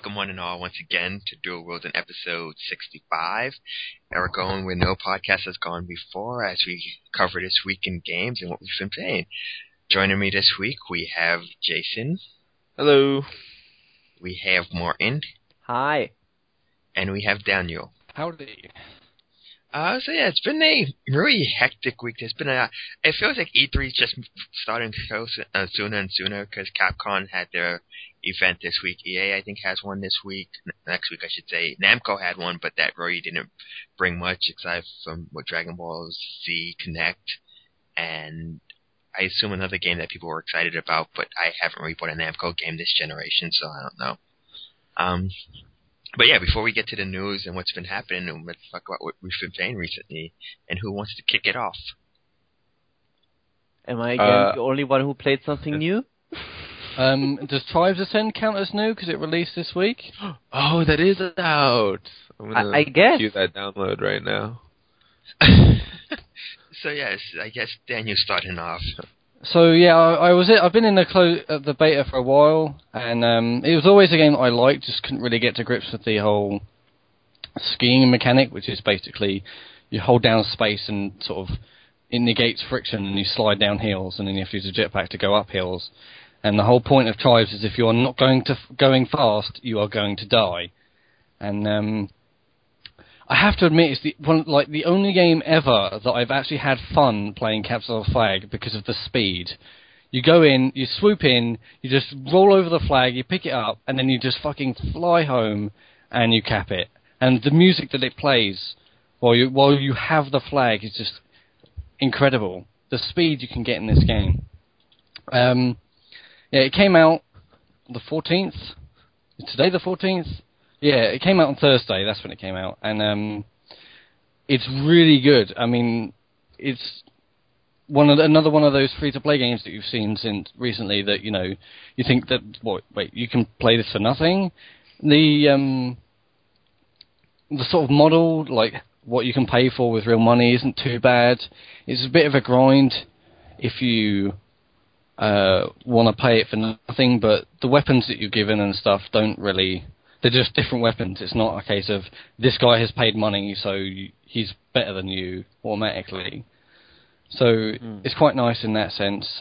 welcome one and all once again to Dual Worlds in episode 65. And we're going where no podcast has gone before as we cover this week in games and what we've been playing. Joining me this week, we have Jason. Hello. We have Martin. Hi. And we have Daniel. Howdy. So yeah, it's been a really hectic week. It feels like E3 is just starting to go sooner and sooner because Capcom had their event this week. EA, I think, has one this week. Next week, I should say. Namco had one, but that really didn't bring much aside from what Dragon Ball Z Connect. And I assume another game that people were excited about, but I haven't really bought a Namco game this generation, so I don't know. But yeah, before we get to the news and what's been happening, let's talk about what we've been playing recently. And who wants to kick it off? Am I again the only one who played something new? Does Tribes Ascend count as new because it released this week? Oh, that is out. I'm gonna I guess. cue that download right now. So yes, I guess Daniel's starting off. So yeah, I've been in the beta for a while, and it was always a game that I liked. Just couldn't really get to grips with the whole skiing mechanic, which is basically you hold down space and sort of it negates friction, and you slide down hills, and then you have to use a jetpack to go up hills. And the whole point of Tribes is if you're not going fast, you are going to die. And I have to admit, it's the only game ever that I've actually had fun playing Capture the Flag because of the speed. You go in, you swoop in, you just roll over the flag, you pick it up, and then you just fucking fly home and you cap it. And the music that it plays while you have the flag is just incredible. The speed you can get in this game. Yeah, it came out the 14th. Is today the 14th? Yeah, it came out on Thursday. That's when it came out, and it's really good. I mean, it's another one of those free-to-play games that you've seen since recently that you think that wait, you can play this for nothing. The sort of model, like what you can pay for with real money, isn't too bad. It's a bit of a grind if you want to pay it for nothing, but the weapons that you're given and stuff don't really. They're just different weapons. It's not a case of this guy has paid money, so he's better than you automatically. So it's quite nice in that sense.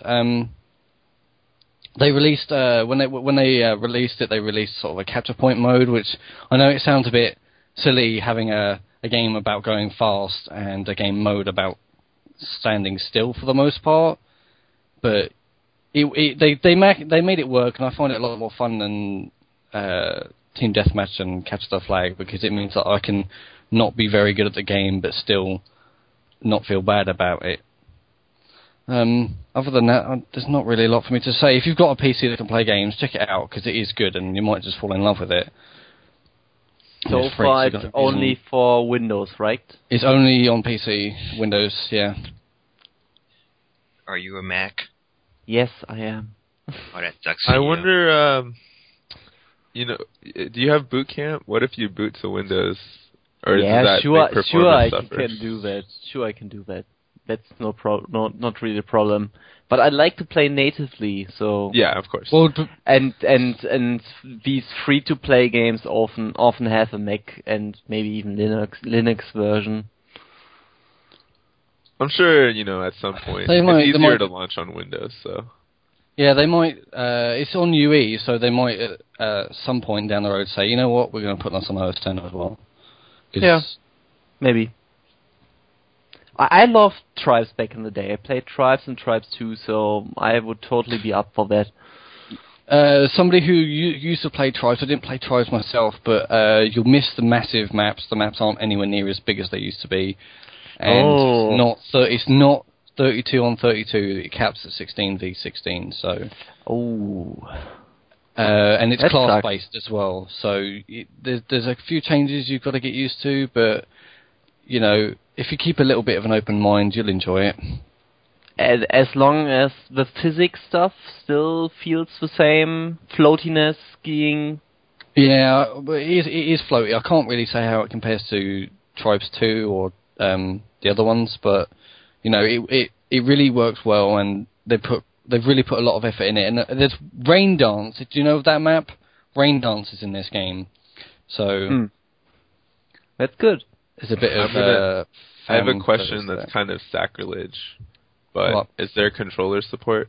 They released when they released it, they released sort of a capture point mode, which I know it sounds a bit silly having a game about going fast and a game mode about standing still for the most part, but they made it work, and I find it a lot more fun than Team Deathmatch and Capture the Flag because it means that I can not be very good at the game but still not feel bad about it. Other than that, there's not really a lot for me to say. If you've got a PC that can play games, check it out because it is good and you might just fall in love with it. So far, it's only for Windows, right? It's only on PC, Windows, yeah. Are you a Mac? Yes, I am. Oh, that sucks. I wonder, do you have Boot Camp? What if you boot to Windows? Or yeah, does that sure, make sure, I suffer? can do that. Sure, I can do that. That's not really a problem. But I like to play natively, so yeah, of course. Well, and these free-to-play games often have a Mac and maybe even Linux version. I'm sure at some point it's easier to launch on Windows. So yeah, they might. It's on UE, so they might at some point down the road say, you know what, we're going to put this on OS X as well. Yeah, maybe. I loved Tribes back in the day. I played Tribes and Tribes 2, so I would totally be up for that. Somebody who used to play Tribes, I didn't play Tribes myself, but you'll miss the massive maps. The maps aren't anywhere near as big as they used to be. And it's not 32 on 32. It caps at 16v16, so... and it's class-based as well, so there's a few changes you've got to get used to, but, if you keep a little bit of an open mind, you'll enjoy it. As long as the physics stuff still feels the same, floatiness, skiing... Yeah, but it is floaty. I can't really say how it compares to Tribes 2 or the other ones, but, it really works well, and they've really put a lot of effort in it. And there's Rain Dance. Do you know of that map rain dances in this game. So that's good. There's a bit of. I have a question that's kind of sacrilege, but what? Is there controller support?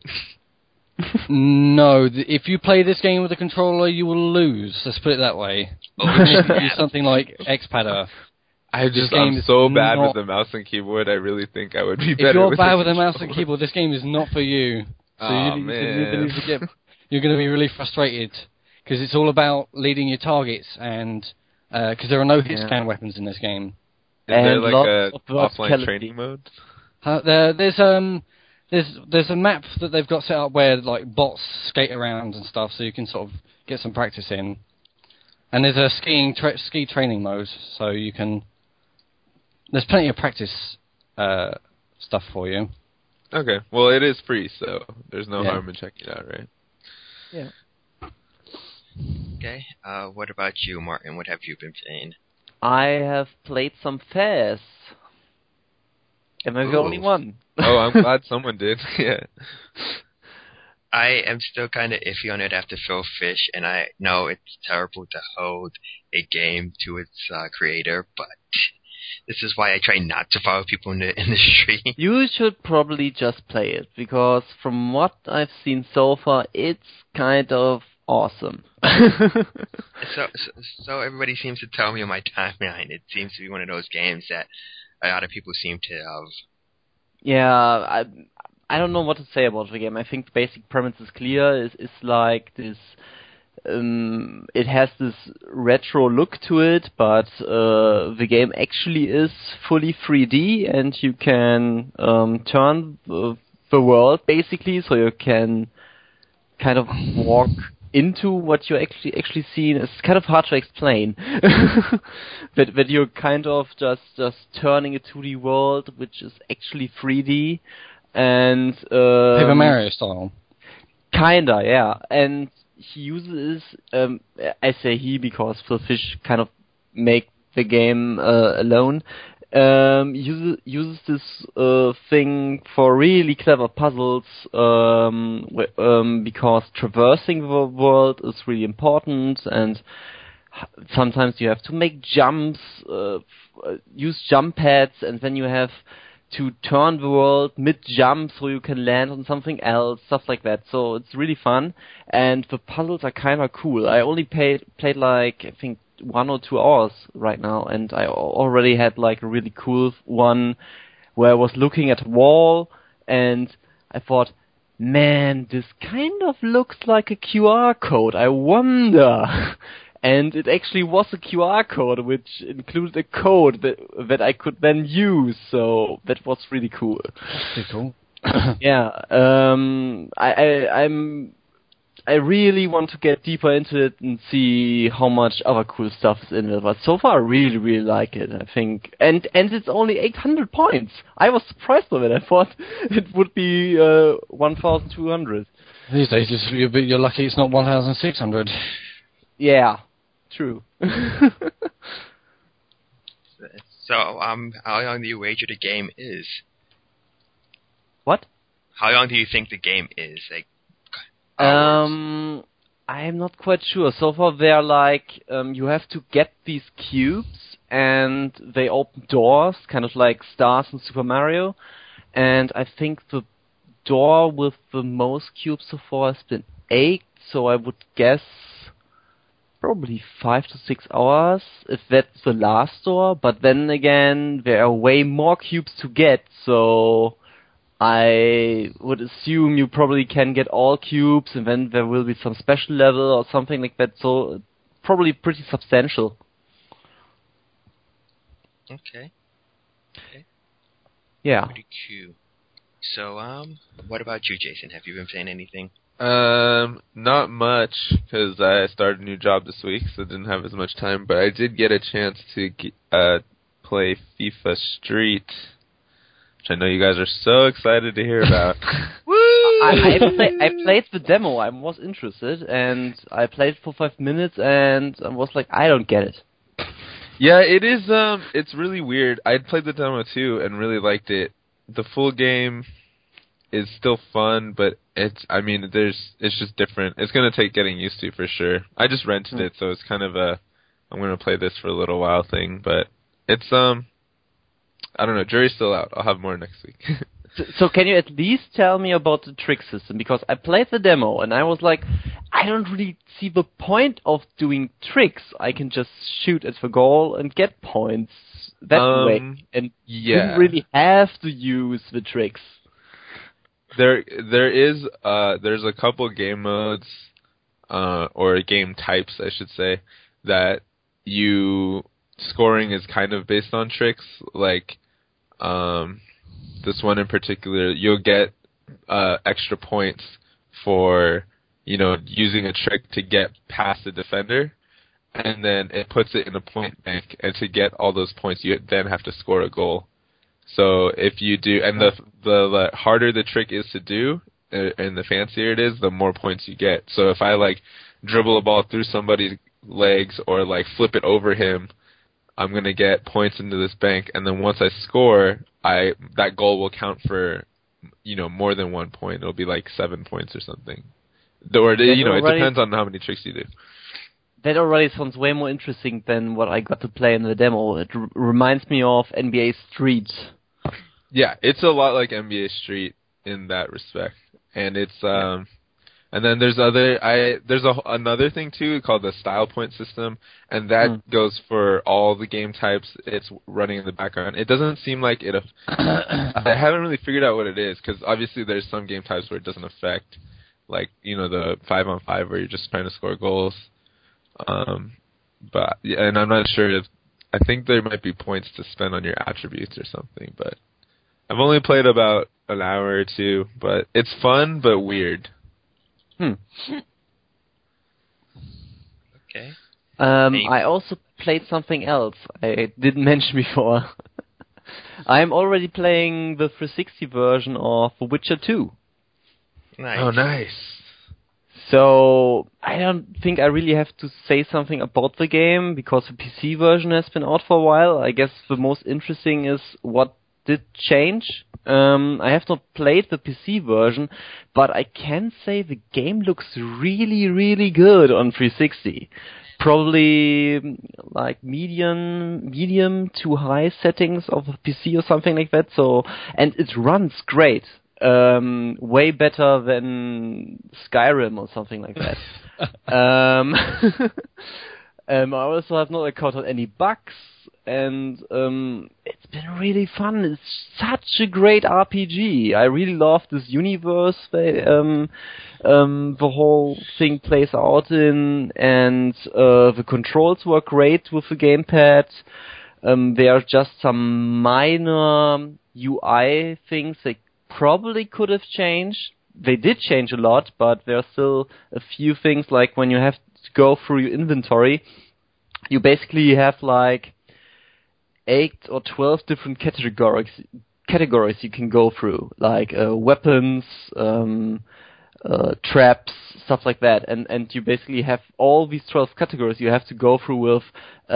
No, if you play this game with a controller, you will lose. Let's put it that way. Use something like Xpadder. I'm so bad with the mouse and keyboard. I really think I would be better. If you're with bad with a mouse and keyboard, this game is not for you. So man. You're going to be really frustrated because it's all about leading your targets, and because there are no hit scan weapons in this game. Is there like a offline training mode? There's a map that they've got set up where like bots skate around and stuff, so you can sort of get some practice in. And there's a ski training mode, so you can. There's plenty of practice stuff for you. Okay, well it is free, so there's no harm in checking it out, right? Yeah. Okay. What about you, Martin? What have you been playing? I have played some Fez. Am I the only one? Oh, I'm glad someone did. Yeah. I am still kind of iffy on it after Phil Fish, and I know it's terrible to hold a game to its creator, but this is why I try not to follow people in the industry. You should probably just play it, because from what I've seen so far, it's kind of awesome. So everybody seems to tell me on my timeline it seems to be one of those games that a lot of people seem to have. Yeah, I don't know what to say about the game. I think the basic premise is clear. It's like this. It has this retro look to it, but the game actually is fully 3D, and you can turn the world basically, so you can kind of walk into what you're actually seeing. It's kind of hard to explain, but you're kind of just turning a 2D world, which is actually 3D, and Paper Mario style. Kinda, yeah. And he uses, I say he because Phil Fish kind of make the game alone. Uses this thing for really clever puzzles, because traversing the world is really important, and sometimes you have to make jumps, use jump pads, and then you have to turn the world mid-jump so you can land on something else, stuff like that. So it's really fun, and the puzzles are kind of cool. I only played like, I think, 1 or 2 hours right now, and I already had like a really cool one where I was looking at a wall, and I thought, man, this kind of looks like a QR code. I wonder. And it actually was a QR code, which included a code that I could then use. So that was really cool. That's pretty cool. Yeah. I really want to get deeper into it and see how much other cool stuff is in it. But so far, I really, really like it. I think, and it's only 800 points. I was surprised by it. I thought it would be 1,200. These days, you're lucky it's not 1,600. Yeah, true. So, how long do you wager the game is? What? How long do you think the game is? Like, I am not quite sure. So far, they're like, you have to get these cubes, and they open doors, kind of like stars in Super Mario. And I think the door with the most cubes so far has been 8, so I would guess probably 5 to 6 hours, if that's the last door. But then again, there are way more cubes to get, so I would assume you probably can get all cubes, and then there will be some special level or something like that, so probably pretty substantial. Okay. Yeah. Pretty cool. So, what about you, Jason? Have you been playing anything? Not much, because I started a new job this week, so I didn't have as much time, but I did get a chance to play FIFA Street, which I know you guys are so excited to hear about. Woo! I played the demo. I was interested, and I played for 5 minutes, and I was like, I don't get it. Yeah, it is. It's really weird. I played the demo too, and really liked it. The full game, is still fun, but it's just different. It's gonna take getting used to for sure. I just rented it, so it's kind of I'm gonna play this for a little while thing, but it's I don't know, jury's still out. I'll have more next week. So can you at least tell me about the trick system? Because I played the demo and I was like, I don't really see the point of doing tricks. I can just shoot at the goal and get points that way, and didn't really have to use the tricks. There's a couple game modes, or game types, I should say, that scoring is kind of based on tricks. Like, this one in particular, you'll get extra points for, using a trick to get past the defender, and then it puts it in a point bank, and to get all those points, you then have to score a goal. So if you do, and the harder the trick is to do, and the fancier it is, the more points you get. So if I dribble a ball through somebody's legs or flip it over him, I'm gonna get points into this bank, and then once I score, that goal will count for more than 1 point. It'll be 7 points or something. Or it depends on how many tricks you do. That already sounds way more interesting than what I got to play in the demo. It reminds me of NBA Street. Yeah, it's a lot like NBA Street in that respect, and it's and then there's another thing too called the style point system, and that goes for all the game types. It's running in the background. It doesn't seem like it. I haven't really figured out what it is, because obviously there's some game types where it doesn't affect, the 5-on-5 where you're just trying to score goals. But yeah, and I'm not sure I think there might be points to spend on your attributes or something, but I've only played about an hour or two, but it's fun but weird. Okay. I also played something else I didn't mention before. I'm already playing the 360 version of The Witcher 2. Nice. Oh, nice. So I don't think I really have to say something about the game, because the PC version has been out for a while. I guess the most interesting is what did change. I have not played the PC version, but I can say the game looks really, really good on 360. Probably medium to high settings of a PC or something like that. So, and it runs great. Way better than Skyrim or something like that. I also have not encountered any bugs, and it's been really fun. It's such a great RPG. I really love this universe the whole thing plays out in, and the controls were great with the gamepad. There are just some minor UI things they probably could have changed. They did change a lot, but there are still a few things, like when you have to go through your inventory, you basically have 8 or 12 different categories you can go through, like weapons, traps, stuff like that, and you basically have all these 12 categories you have to go through with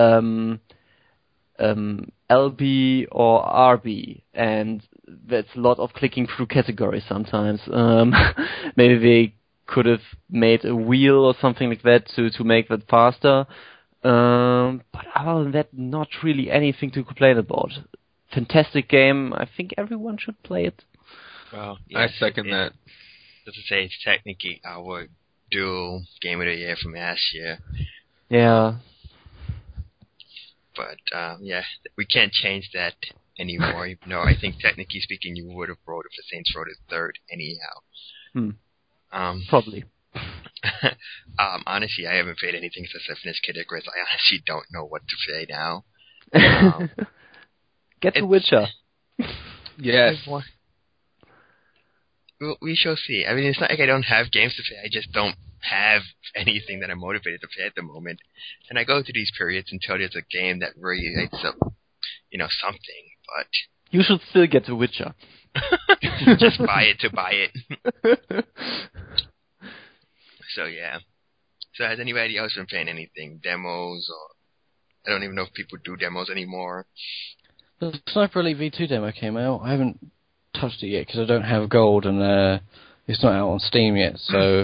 LB or RB, and that's a lot of clicking through categories sometimes. Maybe they could have made a wheel or something like that to make that faster. But other than that, not really anything to complain about. Fantastic game. I think everyone should play it. Well, yes, I second that. Just to say, it's technically our dual game of the year from last year. Yeah. But, we can't change that anymore. No, I think technically speaking, you would have voted for Saints Row as third anyhow. Probably. Honestly, I haven't played anything since I finished Kid Icarus. I honestly don't know what to say now. Get The Witcher. Yes. We shall see. I mean, it's not like I don't have games to play. I just don't have anything that I'm motivated to play at the moment. And I go through these periods until there's a game that really lights up, something. But you should still get The Witcher. Just buy it to buy it. So, yeah. So has anybody else been playing anything? Demos? Or I don't even know if people do demos anymore. The Sniper Elite V2 demo came out. I haven't touched it yet because I don't have gold and it's not out on Steam yet. So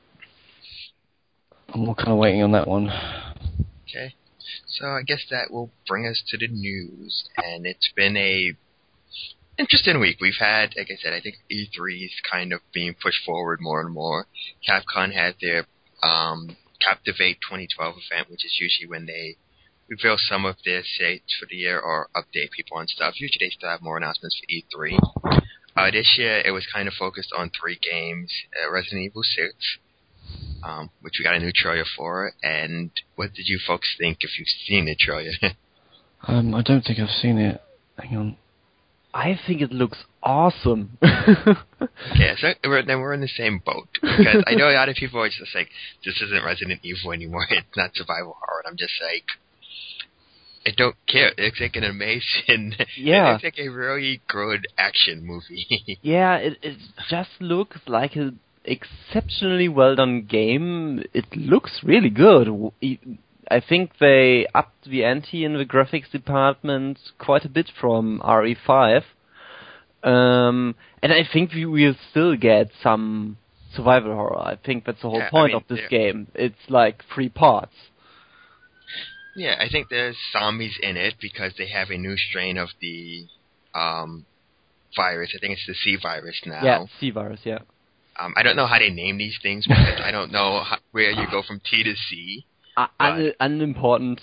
I'm kind of waiting on that one. Okay. So I guess that will bring us to the news, and it's been a interesting week. We've had, like I said, I think E3 is kind of being pushed forward more and more. Capcom had their Captivate 2012 event, which is usually when they reveal some of their dates for the year or update people on stuff. Usually they still have more announcements for E3. This year it was kind of focused on 3 games, Resident Evil 6, which we got a new trailer for, and what did you folks think if you've seen the trailer? I don't think I've seen it. Hang on. I think it looks awesome. Okay, so we're in the same boat, because I know a lot of people are just like, this isn't Resident Evil anymore, it's not survival horror, and I'm just like, I don't care. It looks like an amazing, Yeah. it looks like a really good action movie. Yeah, it just looks like an exceptionally well done game. It looks really good. I think they upped the ante in the graphics department quite a bit from RE5. And I think we will still get some survival horror. I think that's the whole point of this game. It's like 3 parts. Yeah, I think there's zombies in it because they have a new strain of the virus. I think it's the C virus now. Yeah, C virus, yeah. I don't know how they name these things because I don't know where you go from T to C. Unimportant.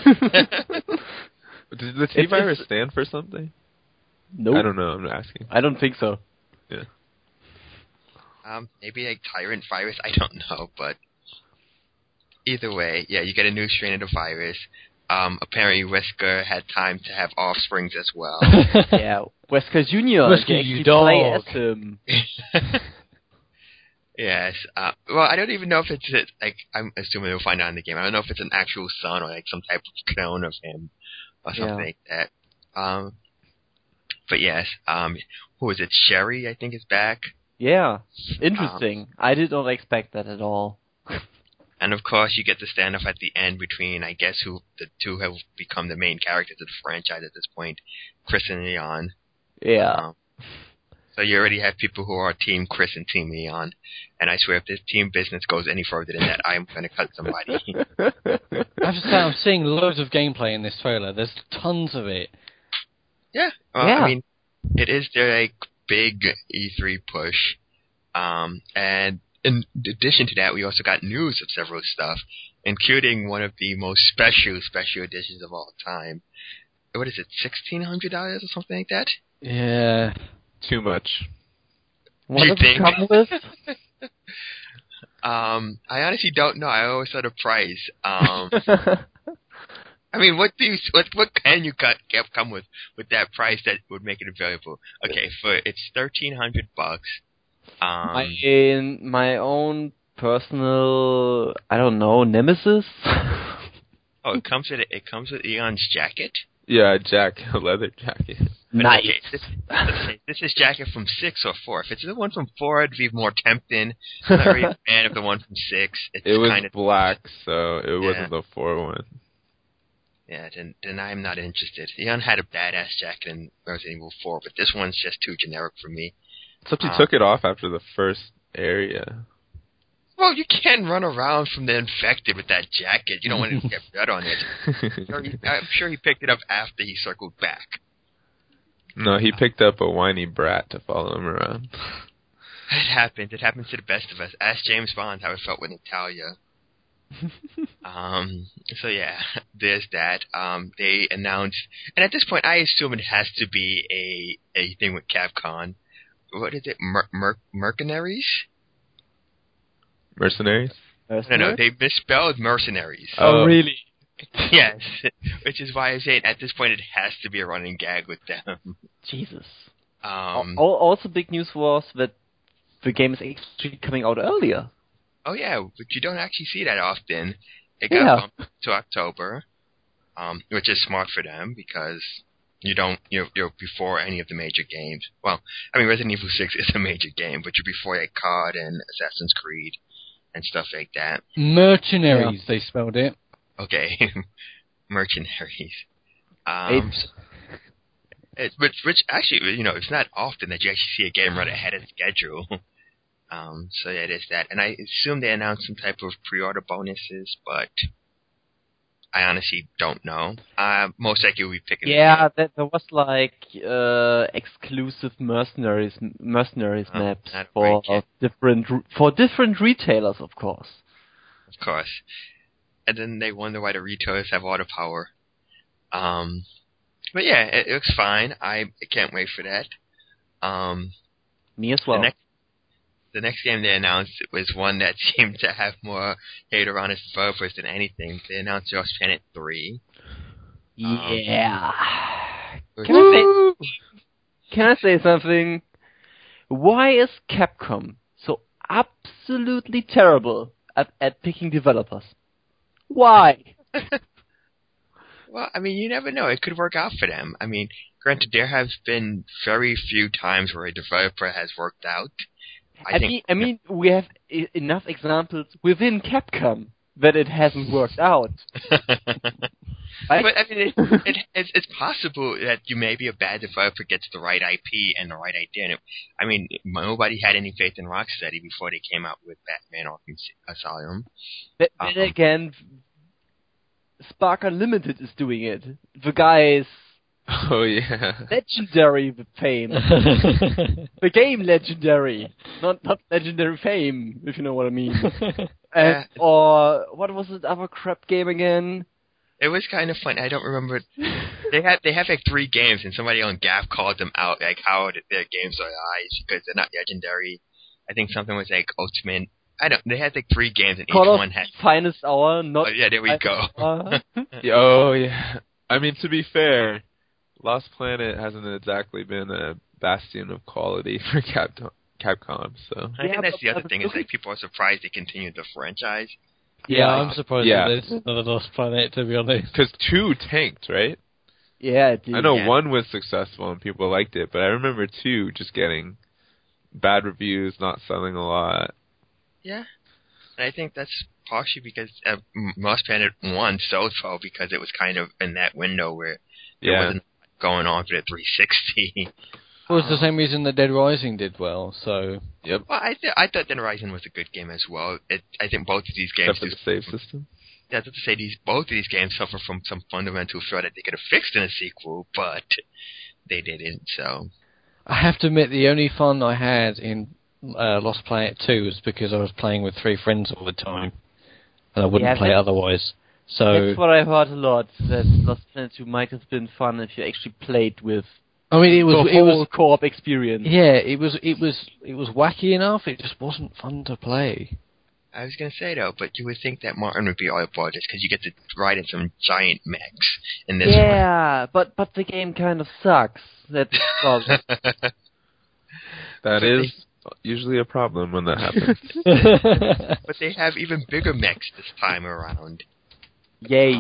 Does the T virus stand for something? Nope. I don't know. I'm asking. I don't think so. Yeah. Maybe like tyrant virus. I don't know, but either way, yeah, you get a new strain of the virus. Apparently, Wesker had time to have offsprings as well. Yeah, Wesker Jr. Wesker, you dog. Play as him. Yes. Well, I don't even know if it's like, I'm assuming we'll find out in the game. I don't know if it's an actual son or like some type of clone of him or something like that. But yes, who is it? Sherry, I think, is back. Yeah, interesting. I did not expect that at all. And of course, you get the standoff at the end between, I guess, who the two have become the main characters of the franchise at this point, Chris and Leon. Yeah. So you already have people who are Team Chris and Team Leon. And I swear, if this team business goes any further than that, I'm going to cut somebody. I have to say, I'm seeing loads of gameplay in this trailer. There's tons of it. Yeah. Well, yeah. I mean, it is their like big E3 push. And in addition to that, we also got news of several stuff, including one of the most special editions of all time. What is it, $1,600 or something like that? Yeah. Too much. What does it come with? I honestly don't know. I always saw the price. I mean, what can you come with that price that would make it available? Okay, it's $1,300. In my own personal, I don't know, nemesis. Oh, it comes with Eon's jacket. Yeah, a leather jacket. Nice. Okay, this is jacket from 6 or 4. If it's the one from 4, it'd be more tempting. I'm not really a fan of the one from 6. It was kind of black, so it wasn't the 4 one. Yeah, then I'm not interested. Eon had a badass jacket in Resident Evil 4, but this one's just too generic for me. Except he took it off after the first area. Well, you can't run around from the infected with that jacket. You don't want to get blood on it. I'm sure he picked it up after he circled back. No, he picked up a whiny brat to follow him around. It happens. It happens to the best of us. Ask James Bond how it felt with Natalia. So yeah, there's that. They announced, and at this point, I assume it has to be a thing with Capcom. What is it? Mercenaries? Mercenaries? No, they misspelled mercenaries. Oh, really? Yes, which is why I say at this point it has to be a running gag with them. Jesus. Also, big news was that the game is actually coming out earlier. Oh yeah, but you don't actually see that often. It got bumped to October, which is smart for them because you're before any of the major games. Well, I mean Resident Evil 6 is a major game, but you're before like COD and Assassin's Creed and stuff like that. Mercenaries, they spelled it. Okay, mercenaries. Which actually, it's not often that you actually see a game run ahead of schedule. So yeah, it is that. And I assume they announced some type of pre-order bonuses, but I honestly don't know. Most likely we'll be picking. Yeah, there was exclusive mercenaries maps for different retailers, of course. Of course. And then they wonder why the retailers have all the power. But yeah, it looks fine. I can't wait for that. Me as well. The next game they announced was one that seemed to have more hate around its developers than anything. They announced Lost Planet 3. Yeah. Can I say something? Why is Capcom so absolutely terrible at picking developers? Why? Well, I mean, you never know. It could work out for them. I mean, granted, there have been very few times where a developer has worked out. I mean, we have enough examples within Capcom that it hasn't worked out. Right? But I mean, it's possible that you maybe a bad developer gets the right IP and the right idea. I mean, nobody had any faith in Rocksteady before they came out with Batman Arkham Asylum. But then again, Spark Unlimited is doing it. The guy is legendary with fame. The game legendary, not legendary fame, if you know what I mean. Or what was the other crap game again? It was kind of fun. I don't remember. They have like 3 games, and somebody on GAF called them out, like how their games are eyes because they're not legendary. I think something was like Ultimate. They had like 3 games, and each one had Finest Hour. Not. Oh yeah, there we go. Oh yeah. I mean, to be fair, Lost Planet hasn't exactly been a bastion of quality for Capcom. So I think that's the other thing is like people are surprised they continued the franchise. Yeah, I'm surprised that there's another Lost Planet, to be honest. Because 2 tanked, right? Yeah, it did. I know 1 was successful and people liked it, but I remember 2 just getting bad reviews, not selling a lot. Yeah, and I think that's partially because Lost Planet 1 sold well because it was kind of in that window where there wasn't going on for the 360. Well, it's the same reason that Dead Rising did well, so... Yep. Well, I thought Dead Rising was a good game as well. I think both of these games... Except for the save system? Yeah, I was to say, both of these games suffer from some fundamental flaw that they could have fixed in a sequel, but they didn't, so... I have to admit, the only fun I had in Lost Planet 2 was because I was playing with 3 friends all the time, and I wouldn't play otherwise. So that's what I heard a lot, that Lost Planet 2 might have been fun if you actually played with... I mean, it was co-op experience. Yeah, it was wacky enough. It just wasn't fun to play. I was gonna say though, but you would think that Martin would be all aboard just because you get to ride in some giant mechs in this one. Yeah, but the game kind of sucks. That's the problem. That is usually a problem when that happens. But they have even bigger mechs this time around. Yay.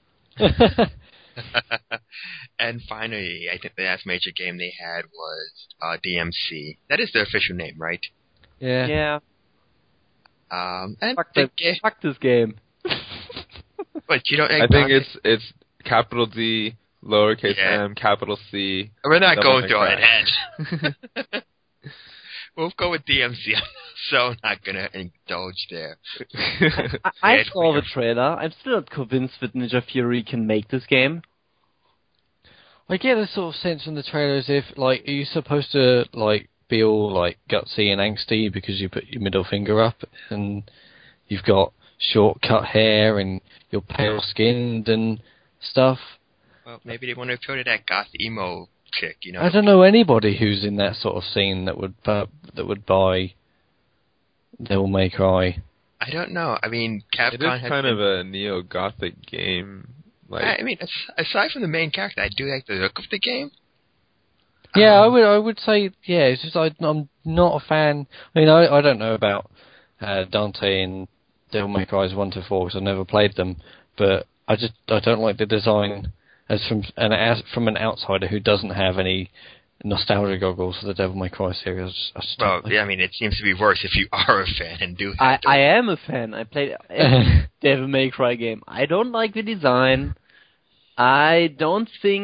And finally, I think the last major game they had was DMC. That is the official name, right? Yeah. Yeah. And fuck this game. But you don't. I think it's capital D, lowercase m, capital C. We're not going through all that. We'll go with DMC. So not gonna indulge there. I saw the trailer. I'm still not convinced that Ninja Fury can make this game. I get a sort of sense from the trailer as if, like, are you supposed to, like, be all, like, gutsy and angsty because you put your middle finger up and you've got short cut hair and you're pale skinned and stuff? Well, maybe they want to appeal to that goth emo chick, you know. I don't know anybody who's in that sort of scene that would buy Devil May Cry. I don't know. I mean, Capcom it is kind of a neo-gothic game. Like, I mean, aside from the main character, I do like the look of the game. Yeah, I would say, yeah, it's just I'm not a fan. I mean, I don't know about Dante and Devil May Cry 1 to 4 because I've never played them, but I don't like the design as from an outsider who doesn't have any nostalgia goggles for the Devil May Cry series. I mean, it seems to be worse if you are a fan and do. I am a fan. I played every Devil May Cry game. I don't like the design. I don't think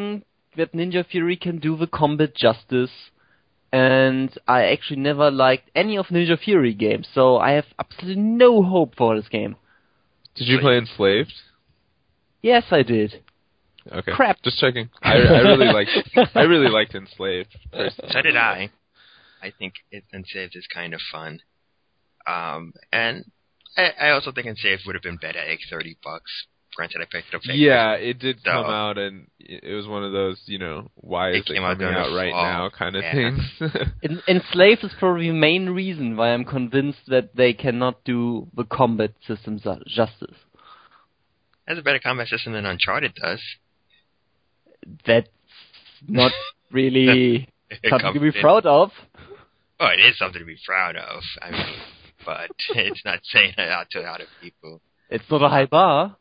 that Ninja Fury can do the combat justice, and I actually never liked any of Ninja Fury games, so I have absolutely no hope for this game. Did you play Enslaved? Yes, I did. Okay. Crap. Just checking. I really liked Enslaved. Personally. So did I. I think Enslaved is kind of fun. And I also think Enslaved would have been better at like $30. Granted, I picked it up. Yeah, it did come out, and it was one of those, why is it coming out right now kind of things. Enslaved is probably the main reason why I'm convinced that they cannot do the combat systems justice. Has a better combat system than Uncharted does. That's not really something to be proud of. Oh, it is something to be proud of. I mean, but it's not saying it out to a lot of people. It's not a high bar.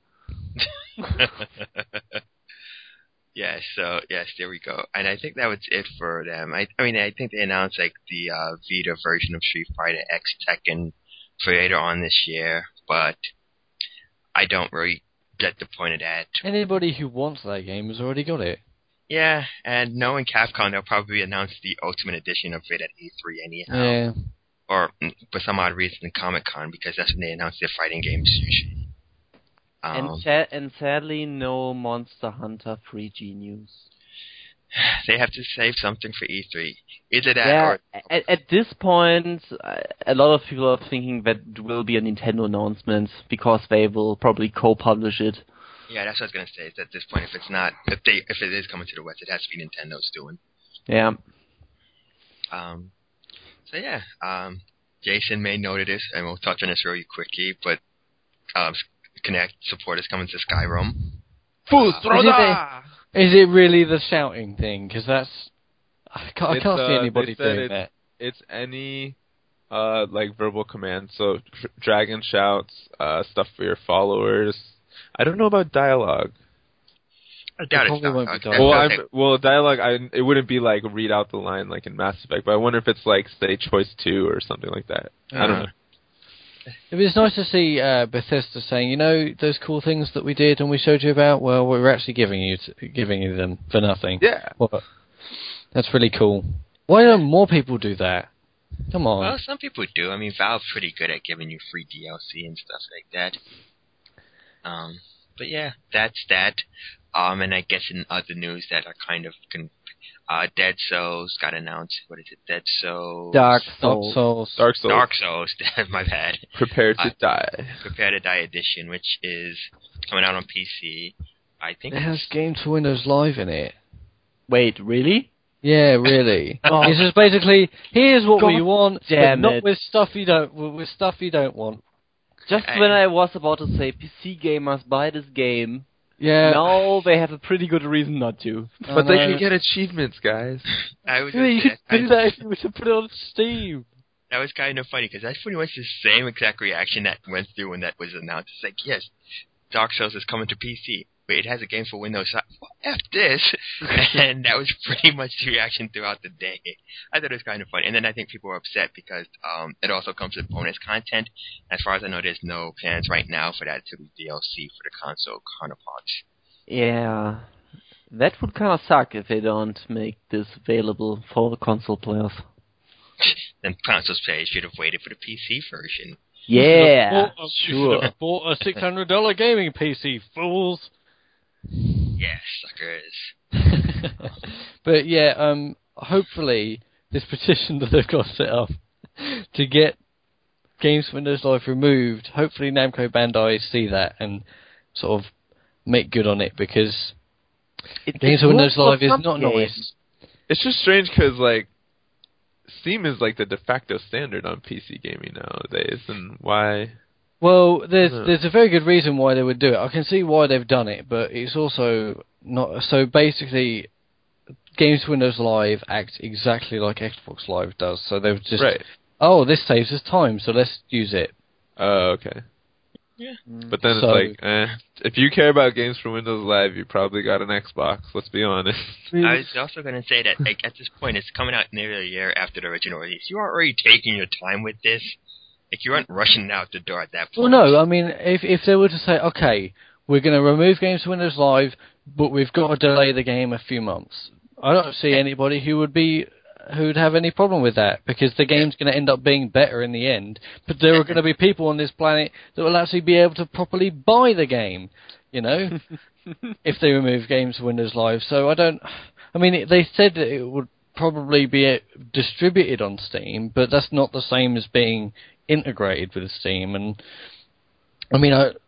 Yes, there we go. And I think that was it for them. I mean, I think they announced like the Vita version of Street Fighter X Tekken for later on this year, but I don't really get the point of that. Anybody who wants that game has already got it. Yeah, and knowing Capcom, they'll probably announce the Ultimate Edition of it at E3 anyhow. Yeah. Or for some odd reason, Comic-Con, because that's when they announce their fighting games usually. And sadly, no Monster Hunter 3G news. They have to save something for E3. Either that or... At this point, a lot of people are thinking that it will be a Nintendo announcement, because they will probably co-publish it. Yeah, that's what I was going to say. Is at this point, if it is coming to the West, it has to be Nintendo's doing. Yeah. Jason may note this, and we'll touch on this really quickly, but Kinect support is coming to Skyrim. Is it really the shouting thing? Because that's... I can't see anybody doing that. It's any verbal commands. So dragon shouts, stuff for your followers. I don't know about dialogue. I doubt it's dialogue. Well, dialogue, it wouldn't be like read out the line like in Mass Effect, but I wonder if it's like, say, choice 2 or something like that. I don't know. It was nice to see Bethesda saying, those cool things that we did and we showed you about, well, we're actually giving you them for nothing. Yeah. Well, that's really cool. Why don't more people do that? Come on. Well, some people do. I mean, Valve's pretty good at giving you free DLC and stuff like that. But yeah, that's that. And I guess in other news that are kind of... Dead Souls got announced. What is it? Dead Souls... Dark Souls. My bad. Prepare to Die. Prepare to Die edition, which is coming out on PC. I think it has Games for Windows Live in it. Wait, really? Yeah, really. This is basically, here's what we want, but not with stuff you don't want. Just when I was about to say, PC gamers buy this game... Yeah. Now they have a pretty good reason not to. But they can get achievements, guys. You could do that if you were to put it on Steam. That was kind of funny, because that's pretty much the same exact reaction that went through when that was announced. It's like, yes, Dark Souls is coming to PC, but it has a game for Windows. Well, F this! And that was pretty much the reaction throughout the day. I thought it was kind of funny. And then I think people were upset because it also comes with bonus content. As far as I know, there's no plans right now for that to be DLC for the console counterparts. Yeah. That would kind of suck if they don't make this available for the console players. Then consoles players should have waited for the PC version. Yeah, sure. You should have bought a $600 gaming PC, fools. Yes, suckers. But yeah, hopefully this petition that they've got set up to get Games for Windows Live removed, hopefully Namco Bandai see that and sort of make good on it, because Games for Windows Live is not nice. It's just strange because, like, Steam is like the de facto standard on PC gaming nowadays, and why... Well, there's a very good reason why they would do it. I can see why they've done it, but it's also not... So basically, Games for Windows Live acts exactly like Xbox Live does, so they've just... Right. Oh, this saves us time, so let's use it. Oh, okay. Yeah. But then it's like, if you care about Games for Windows Live, you probably got an Xbox, let's be honest. I was also going to say that, like, at this point, it's coming out nearly a year after the original release. You are already taking your time with this. Like, you aren't rushing out the door at that point. Well, no, I mean, if they were to say, okay, we're going to remove Games for Windows Live, but we've got to delay the game a few months. I don't see anybody who'd have any problem with that, because the game's going to end up being better in the end. But there are going to be people on this planet that will actually be able to properly buy the game, if they remove games for Windows Live. So they said that it would probably be distributed on Steam, but that's not the same as being integrated with Steam. And don't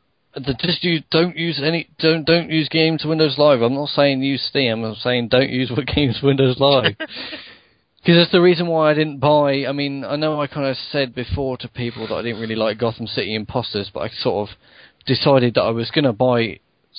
use games for Windows Live. I'm not saying use Steam. I'm saying don't use games for Windows Live. Because that's the reason why I didn't buy. I mean, I know I kind of said before to people that I didn't really like Gotham City Imposters, but I sort of decided that I was going to buy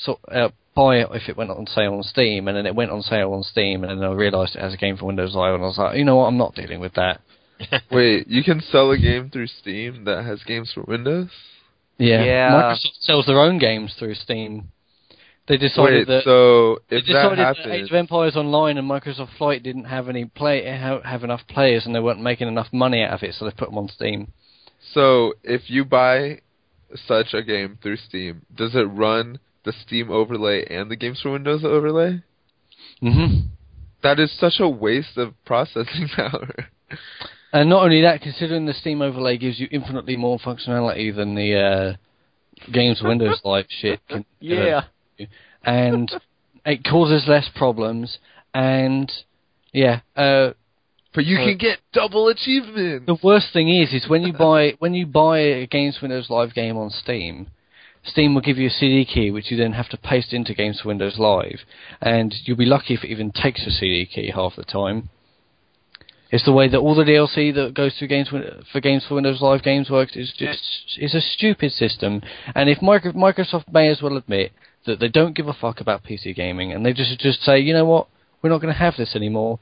it if it went on sale on Steam, and then it went on sale on Steam, and then I realised it has a game for Windows Live, and I was like, you know what, I'm not dealing with that. Wait, you can sell a game through Steam that has games for Windows? Yeah. Yeah. Microsoft sells their own games through Steam. They decided so if that that happens, Age of Empires Online and Microsoft Flight didn't have have enough players, and they weren't making enough money out of it, so they put them on Steam. So if you buy such a game through Steam, does it run the Steam overlay and the games for Windows overlay? Mm-hmm. That is such a waste of processing power. And not only that, considering the Steam overlay gives you infinitely more functionality than the games for Windows Live shit. Yeah. And it causes less problems, and but you can get double achievements. The worst thing is when you buy a Games for Windows Live game on Steam, Steam will give you a CD key, which you then have to paste into Games for Windows Live, and you'll be lucky if it even takes a CD key half the time. It's the way that all the DLC that goes through Games for Windows Live games works. It's a stupid system, and if Microsoft may as well admit that they don't give a fuck about PC gaming, and they just say, you know what, we're not going to have this anymore.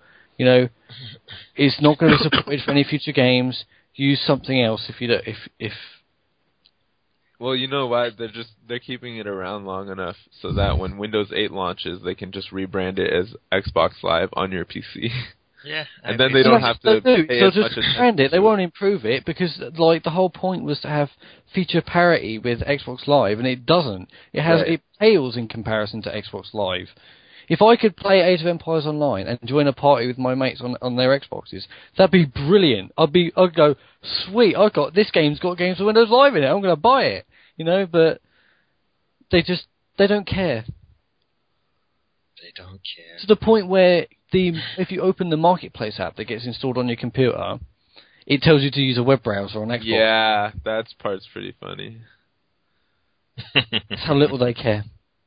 It's not going to be supported for any future games. Use something else if you don't. If Well, you know what? They're keeping it around long enough so that when Windows 8 launches, they can just rebrand it as Xbox Live on your PC. Yeah, and then they don't have to pay as much attention. They won't improve it because, the whole point was to have feature parity with Xbox Live, and it doesn't. It pales in comparison to Xbox Live. If I could play Age of Empires Online and join a party with my mates on their Xboxes, that'd be brilliant. I'd go, sweet, this game's got games for Windows Live in it. I'm going to buy it, But they don't care. They don't care. To the point where if you open the Marketplace app that gets installed on your computer, it tells you to use a web browser on Xbox. Yeah, that part's pretty funny. That's how little they care.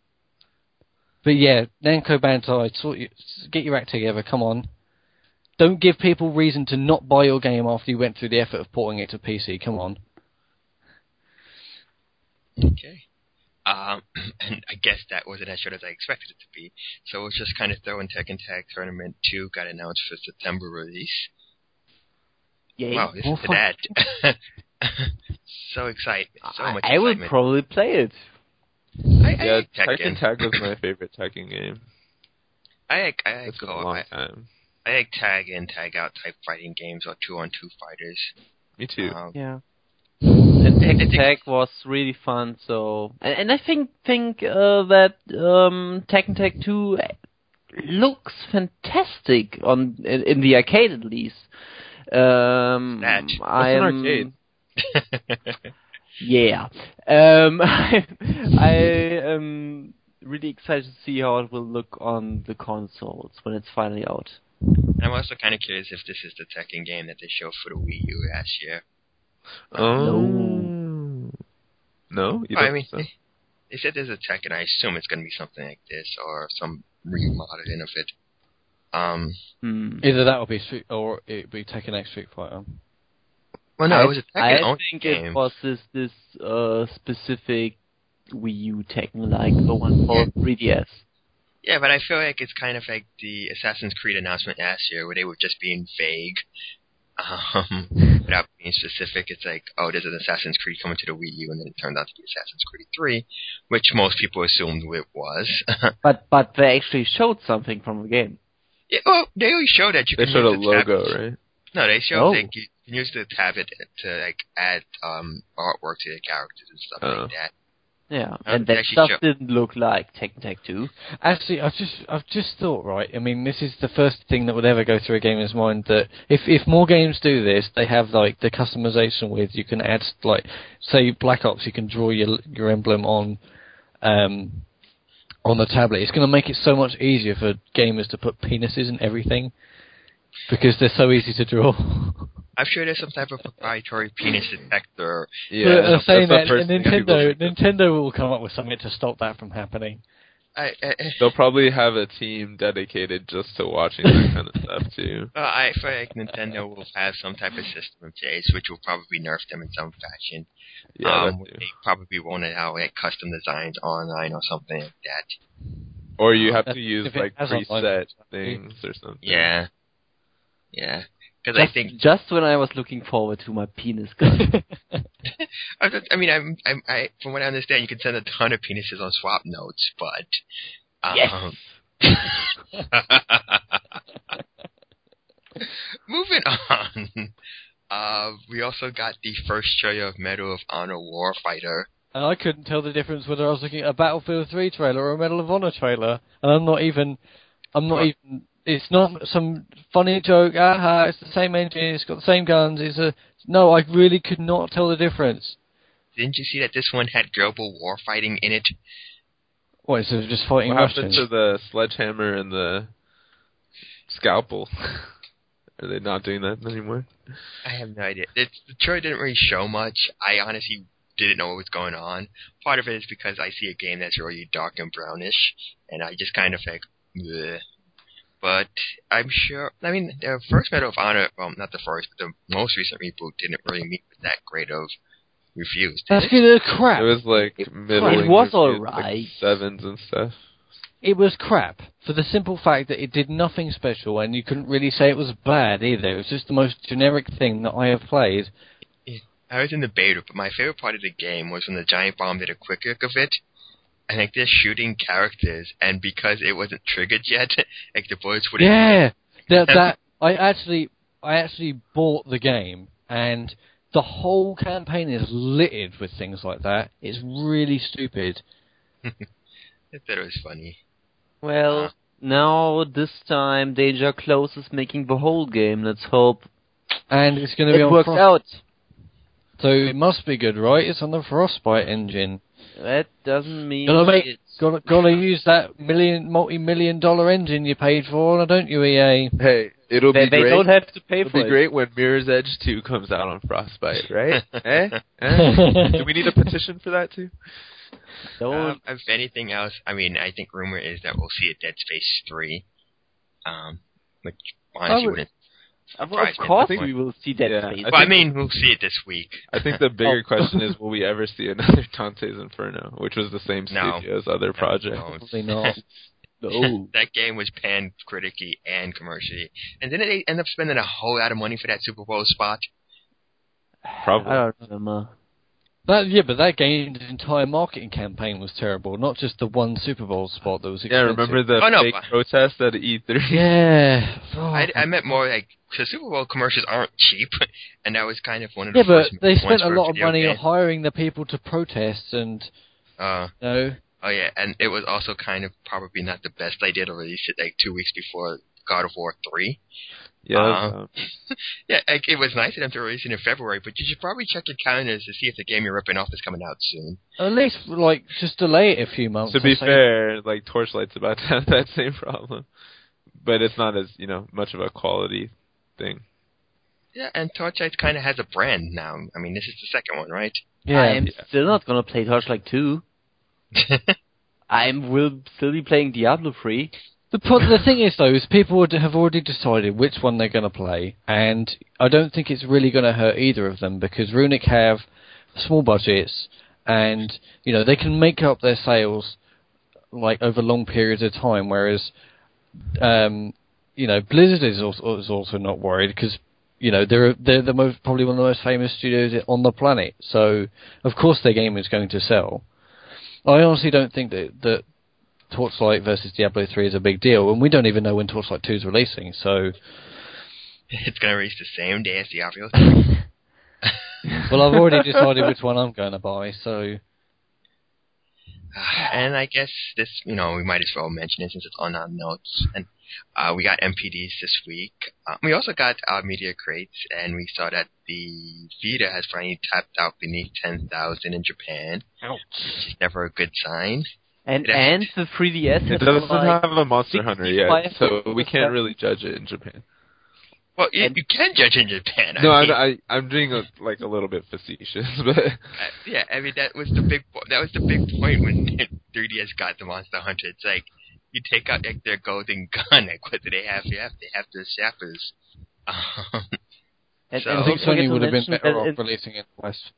But yeah, Namco Bandai, get your act together, come on. Don't give people reason to not buy your game after you went through the effort of porting it to PC, come on. Okay. And I guess that wasn't as short as I expected it to be. So we'll just kind of throw in Tekken Tag Tournament 2 got announced for September release. Yay. Wow, listen to that. So exciting. So much excitement. I would probably play it. I Tekken Tag was my favorite Tekken game. It's been a long time. I like tag in, tag out type fighting games or 2-on-2 fighters. Me too. Yeah. And Tekken Tag was really fun. So, and I think that Tekken Tag 2 looks fantastic in the arcade at least. What's an arcade? Yeah. I am really excited to see how it will look on the consoles when it's finally out. And I'm also kind of curious if this is the Tekken game that they showed for the Wii U last year. No? You don't think so? They said there's a Tekken. I assume it's going to be something like this or some remodeling of it. Either that or it'll be Tekken X Street Fighter. Well, no, it was a Tekken I think game. it was this specific Wii U Tekken, like the one for 3DS. Yeah, but I feel like it's kind of like the Assassin's Creed announcement last year, where they were just being vague, without being specific. It's like, oh, there's an Assassin's Creed coming to the Wii U, and then it turned out to be Assassin's Creed 3, which most people assumed it was. But they actually showed something from the game. Yeah, well, they only showed that you can use the tablet. They showed a logo, right? No, they showed like you can use the tablet to like add artwork to the characters and stuff like that. Yeah, I'm and that actually stuff sure. didn't look like Tekken Tag 2. Actually, I've just thought, right. I mean, this is the first thing that would ever go through a gamer's mind that if more games do this, they have like the customization with you can add like say Black Ops, you can draw your emblem on the tablet. It's going to make it so much easier for gamers to put penises in everything because they're so easy to draw. I'm sure there's some type of proprietary penis detector. Yeah, But, saying that's that, the first thing people think of. Nintendo will come up with something to stop that from happening. They'll probably have a team dedicated just to watching that kind of stuff too. I feel like Nintendo will have some type of system in place, which will probably nerf them in some fashion. Yeah, that too. They probably won't allow like custom designs online or something like that. Or you have If to use it like has online, preset things or something. Yeah. Because I think Just when I was looking forward to my penis gun. I mean, I from what I understand, you can send a ton of penises on swap notes, but Yes. moving on. We also got the first trailer of Medal of Honor Warfighter. And I couldn't tell the difference whether I was looking at a Battlefield 3 trailer or a Medal of Honor trailer. And I'm not even, it's not some funny joke, it's the same engine, it's got the same guns, no, I really could not tell the difference. Didn't you see that this one had global warfighting in it? What, is it just fighting What happened Russians? to the sledgehammer and the scalpel? Are they not doing that anymore? I have no idea. The trailer didn't really show much. I honestly didn't know what was going on. Part of it is because I see a game that's really dark and brownish, and I just kind of like, bleh. But I'm sure, I mean, the first Medal of Honor, well, not the first, but the most recent reboot didn't really meet with that great of reviews. That's good crap. It was like middling. It was reviews, alright. like 7s and stuff. It was crap, for the simple fact that it did nothing special, and you couldn't really say it was bad either. It was just the most generic thing that I have played. I was in the beta, but my favorite part of the game was when the giant bomb did a quick look of it, and like they're shooting characters, and because it wasn't triggered yet, like the bullets wouldn't. Yeah, that I actually bought the game, and the whole campaign is littered with things like that. It's really stupid. I thought it was funny. Well, now this time Danger Close is making the whole game. Let's hope And it's going to be it on works out. So it must be good, right? It's on the Frostbite engine. That doesn't mean Gotta use that multi-million-dollar engine you paid for, don't you, EA? Hey, it'll be they great. don't have to pay It'll for be it. great when Mirror's Edge 2 comes out on Frostbite, right? Do we need a petition for that too? If anything else, I mean, I think rumor is that we'll see a Dead Space 3. Which honestly wouldn't. Of course we will see Dead Yeah, Space. Well, I mean, we'll see it this week. I think the bigger question is, will we ever see another Dante's Inferno, which was the same No. studio as other projects? Probably not. No. That game was panned critically and commercially. And didn't they end up spending a whole lot of money for that Super Bowl spot? Probably. I don't remember. But that game's entire marketing campaign was terrible, not just the one Super Bowl spot that was expensive. Yeah, remember the fake protest at E3? Yeah. I meant more like, because Super Bowl commercials aren't cheap, and that was kind of one of the Yeah, first but they spent ones a for lot of video money games. hiring the people to protest and, Oh yeah, and it was also kind of probably not the best idea to release it like 2 weeks before God of War 3. Yeah. Yeah, like, it was nice of them to release it in February, but you should probably check your calendars to see if the game you're ripping off is coming out soon. at least, like, just delay it a few months. To be fair, like Torchlight's about to have that same problem, but it's not as much of a quality thing. Yeah, and Torchlight kind of has a brand now. I mean, this is the second one, right? Yeah. I am still not gonna play Torchlight 2. will still be playing Diablo 3. The thing is, though, is people have already decided which one they're going to play, and I don't think it's really going to hurt either of them, because Runic have small budgets, and, they can make up their sales, like, over long periods of time, whereas, Blizzard is also not worried, because, they're probably one of the most famous studios on the planet, so, of course their game is going to sell. I honestly don't think that Torchlight versus Diablo 3 is a big deal, and we don't even know when Torchlight 2 is releasing, so... It's going to release the same day as Diablo 3. Well, I've already decided which one I'm going to buy, so... And I guess this, we might as well mention it since it's on our notes. And we got MPDs this week. We also got our media crates, and we saw that the Vita has finally tapped out beneath 10,000 in Japan. Ouch. Which is never a good sign. And the 3DS It has doesn't like have a Monster Hunter yet, so we 65%. can't really judge it in Japan. Well, you can judge in Japan. No, I mean, I'm being a little bit facetious, but yeah, I mean that was the big point when 3DS got the Monster Hunter. It's like you take out like their golden gun. Like what do they have? They have the Shappers. And So- I think don't forget Sony to would have been mention better that off releasing it in the West.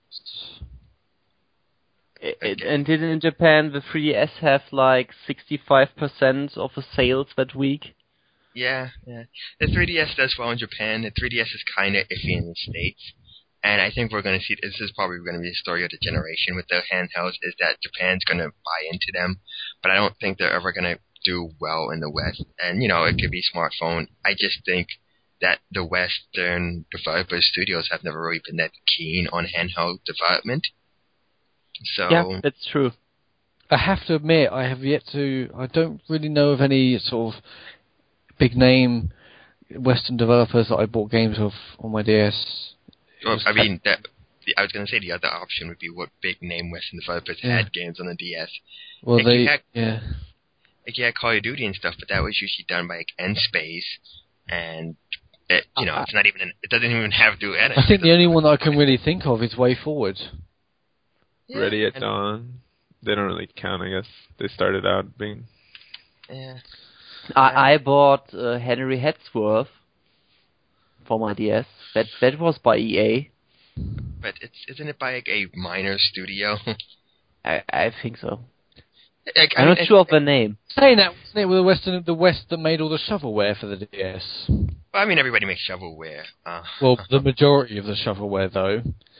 and didn't in Japan the 3DS have like 65% of the sales that week? Yeah. The 3DS does well in Japan. The 3DS is kind of iffy in the States. And I think we're going to see, this is probably going to be the story of the generation with the handhelds, is that Japan's going to buy into them. But I don't think they're ever going to do well in the West. And, it could be smartphone. I just think that the Western developer studios have never really been that keen on handheld development. So Yeah, that's true. I have to admit, I don't really know of any sort of big name Western developers that I bought games of on my DS. well, I mean, I was going to say the other option would be what big name Western developers had games on the DS. Well, Like you had Call of Duty and stuff, but that was usually done by like N-Space, and it's not even it doesn't even have to. I think the only one that I can really think of is Way Forward. Yeah, Ready at and- Dawn. They don't really count, I guess. They started out being... Yeah. I bought Henry Headsworth for my DS. That was by EA. But isn't it by like a minor studio? I think so. Like, I'm not sure of the name. Saying that, wasn't it with the West that made all the shovelware for the DS? Well, I mean, everybody makes shovelware. Well, the majority of the shovelware, though.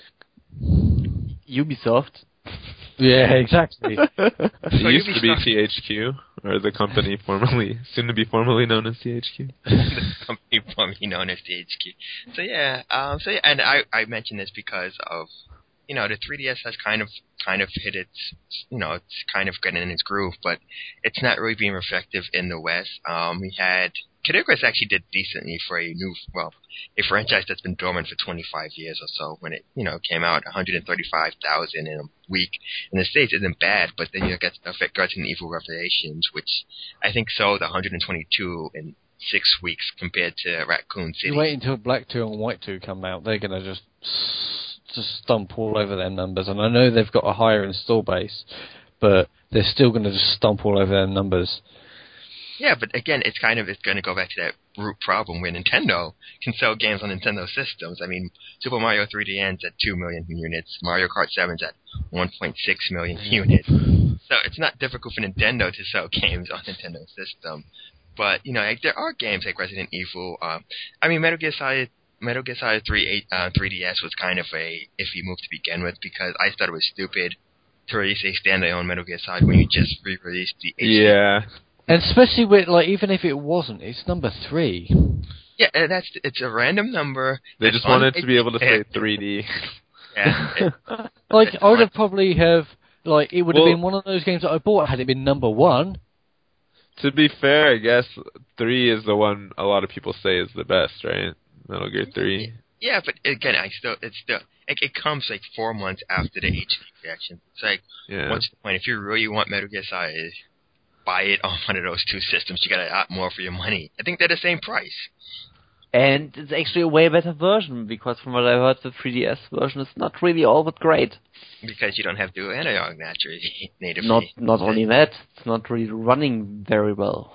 Ubisoft. Yeah, exactly. It So used to be Ubisoft- THQ, or the company soon to be formerly known as THQ. the company formerly known as THQ. So yeah, and I mentioned this because of the 3DS has kind of hit its it's kind of getting in its groove, but it's not really being reflective in the West. We had Kid Icarus actually did decently for a franchise that's been dormant for 25 years or so. When it came out, 135,000 in a week in the States isn't bad, but then you get Resident Evil Revelations, which I think sold 122 in 6 weeks compared to Raccoon City. You wait until Black 2 and White 2 come out, they're going to just stomp all over their numbers. And I know they've got a higher install base, but they're still going to just stomp all over their numbers. Yeah, but again, it's going to go back to that root problem where Nintendo can sell games on Nintendo systems. I mean, Super Mario 3D ends at 2 million units. Mario Kart 7's at 1.6 million units. So it's not difficult for Nintendo to sell games on Nintendo system. But, like, there are games like Resident Evil. I mean, Metal Gear Solid 3 3DS was kind of a iffy move to begin with because I thought it was stupid to release a standalone Metal Gear Solid when you just re-released the HD. Yeah. And especially with, even if it wasn't, it's number 3. Yeah, and it's a random number. They just wanted to be able to say 3D. Yeah. I would have probably it would have been one of those games that I bought had it been number 1. To be fair, I guess 3 is the one a lot of people say is the best, right? Metal Gear 3. Yeah, but again, it comes 4 months after the HD reaction. It's what's the point? If you really want Metal Gear Solid, buy it on one of those two systems. You got a lot more for your money. I think they're the same price. And it's actually a way better version, because from what I heard, the 3DS version is not really all that great. Because you don't have dual analog naturally, natively. Not only that, it's not really running very well.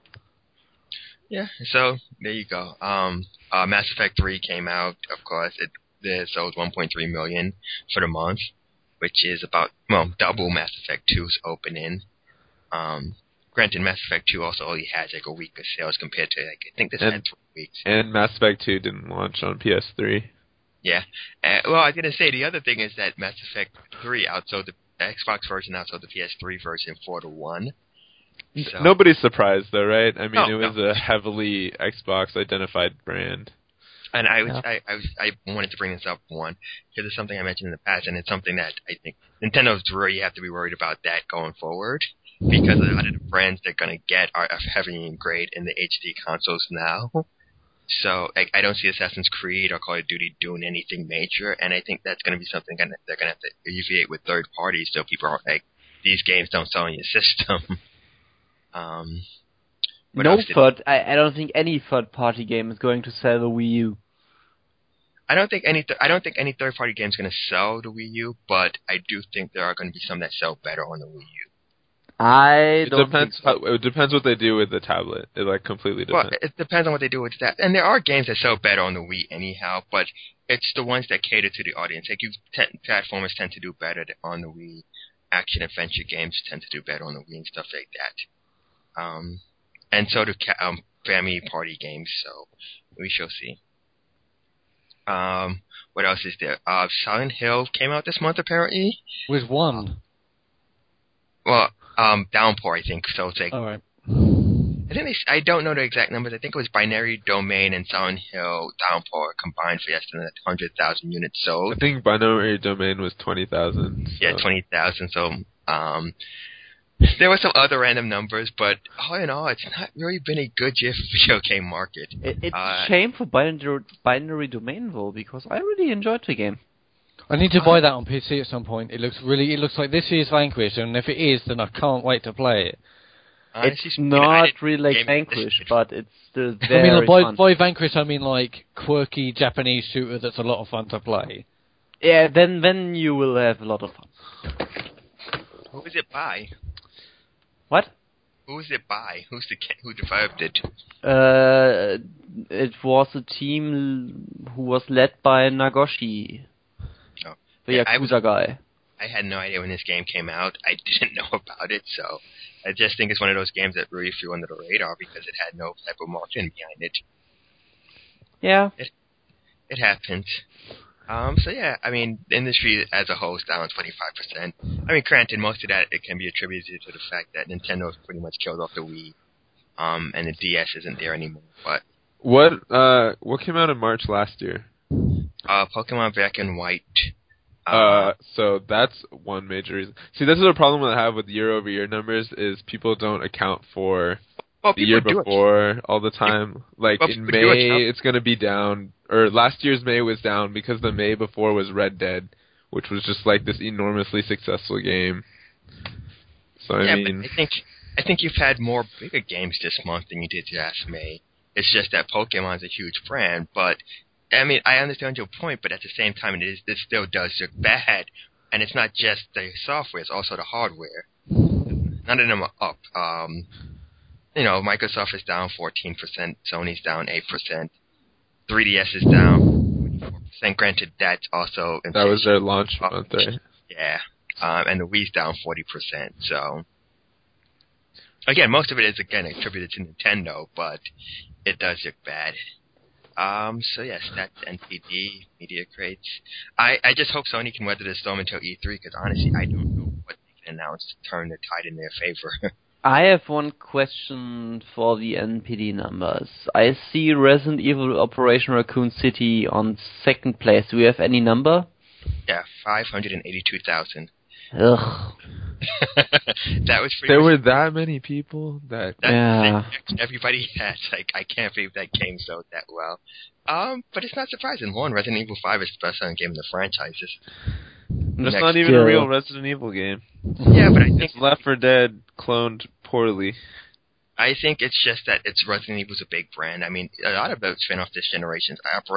Yeah, so there you go. Mass Effect 3 came out, of course. It sold 1.3 million for the month, which is about, double Mass Effect 2's opening. Granted, Mass Effect 2 also only has a week of sales compared to, I think this had 3 weeks. And Mass Effect 2 didn't launch on PS3. Yeah. Well, I was going to say, the other thing is that Mass Effect 3 outsold the Xbox version, outsold the PS3 version 4-1. So. Nobody's surprised, though, right? I mean, No, it was a heavily Xbox-identified brand. And I wanted to bring this up because it's something I mentioned in the past, and it's something that I think Nintendo's really have to be worried about that going forward, because a lot of the brands they're going to get are heavily ingrained in the HD consoles now. So I don't see Assassin's Creed or Call of Duty doing anything major, and I think that's going to be something they're going to have to alleviate with third parties, so people aren't like, these games don't sell in your system. I don't think any third-party game is going to sell the Wii U. I don't think any third party game is going to sell the Wii U, but I do think there are going to be some that sell better on the Wii U. It depends what they do with the tablet. It completely depends. Well, it depends on what they do with that. And there are games that sell better on the Wii anyhow, but it's the ones that cater to the audience. Like platformers tend to do better on the Wii. Action adventure games tend to do better on the Wii and stuff like that. And so do family party games. So we shall see. What else is there? Silent Hill came out this month apparently. With one. Well, Downpour, I think. So it's like. All right. I don't know the exact numbers. I think it was Binary Domain and Silent Hill Downpour combined for less than 100,000 units sold. I think Binary Domain was 20,000. So. Yeah, 20,000. So, there were some other random numbers, but all in all, it's not really been a good year for the video game market. It's a shame for Binary Domain though, because I really enjoyed the game. I need to buy that on PC at some point. It looks like this year's Vanquish, and if it is, then I can't wait to play it. It's not really like Vanquish, but it's still very fun. By Vanquish, I mean like quirky Japanese shooter that's a lot of fun to play. Yeah, then you will have a lot of fun. Who is it by? What? Who is it by? Who developed it? It was a team who was led by Nagoshi, the Yakuza guy. I had no idea when this game came out. I didn't know about it, so I just think it's one of those games that really flew under the radar because it had no type of marketing behind it. Yeah. It happened. So yeah, I mean, the industry as a whole is down 25%. I mean, granted, most of that it can be attributed to the fact that Nintendo's pretty much killed off the Wii, and the DS isn't there anymore. But what came out in March last year? Pokemon Black and White. So that's one major reason. See, this is a problem that I have with year-over-year numbers is people don't account for the year before all the time. Like in May, it's going to be down, or last year's May was down because the May before was Red Dead, which was just like this enormously successful game. So I mean, but I think you've had more bigger games this month than you did last May. It's just that Pokemon's a huge brand, but I mean, I understand your point, but at the same time, it still does look bad, and it's not just the software; it's also the hardware. None of them are up. Microsoft is down 14%, Sony's down 8%, 3DS is down 24%. Granted, that's also inflation. That was their launch month, right? Yeah, and the Wii's down 40%. So again, most of it is attributed to Nintendo, but it does look bad. So yes, that's NPD, Media Crates. I just hope Sony can weather the storm until E3, because honestly, I don't know what they can announce to turn the tide in their favor. I have one question for the NPD numbers. I see Resident Evil Operation Raccoon City on second place. Do we have any number? Yeah, 582,000. Ugh. That was pretty there were that many people yeah. Everybody had, I can't believe that game sold that well. But it's not surprising. One, Resident Evil 5 is the best-selling game in the franchises. It's not even a real Resident Evil game. Yeah, but I think it's Left 4 Dead cloned poorly. I think it's just that Resident Evil's a big brand. I mean, a lot of those spin-off this generation's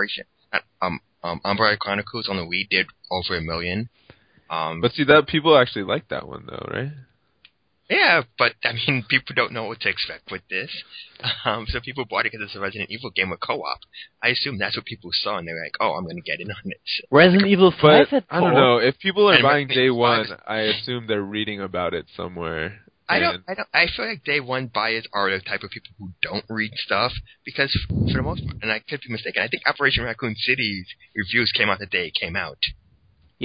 Umbrella Chronicles on the Wii did over 1 million. But see, that people actually like that one, though, right? Yeah, but, I mean, people don't know what to expect with this. So people bought it because it's a Resident Evil game with co-op. I assume that's what people saw, and they were like, oh, I'm going to get in on it. Resident Evil 5 but I don't know. If people are buying day one, I assume they're reading about it somewhere. I feel like day one buyers are the type of people who don't read stuff, because for the most part, and I could be mistaken, I think Operation Raccoon City's reviews came out the day it came out.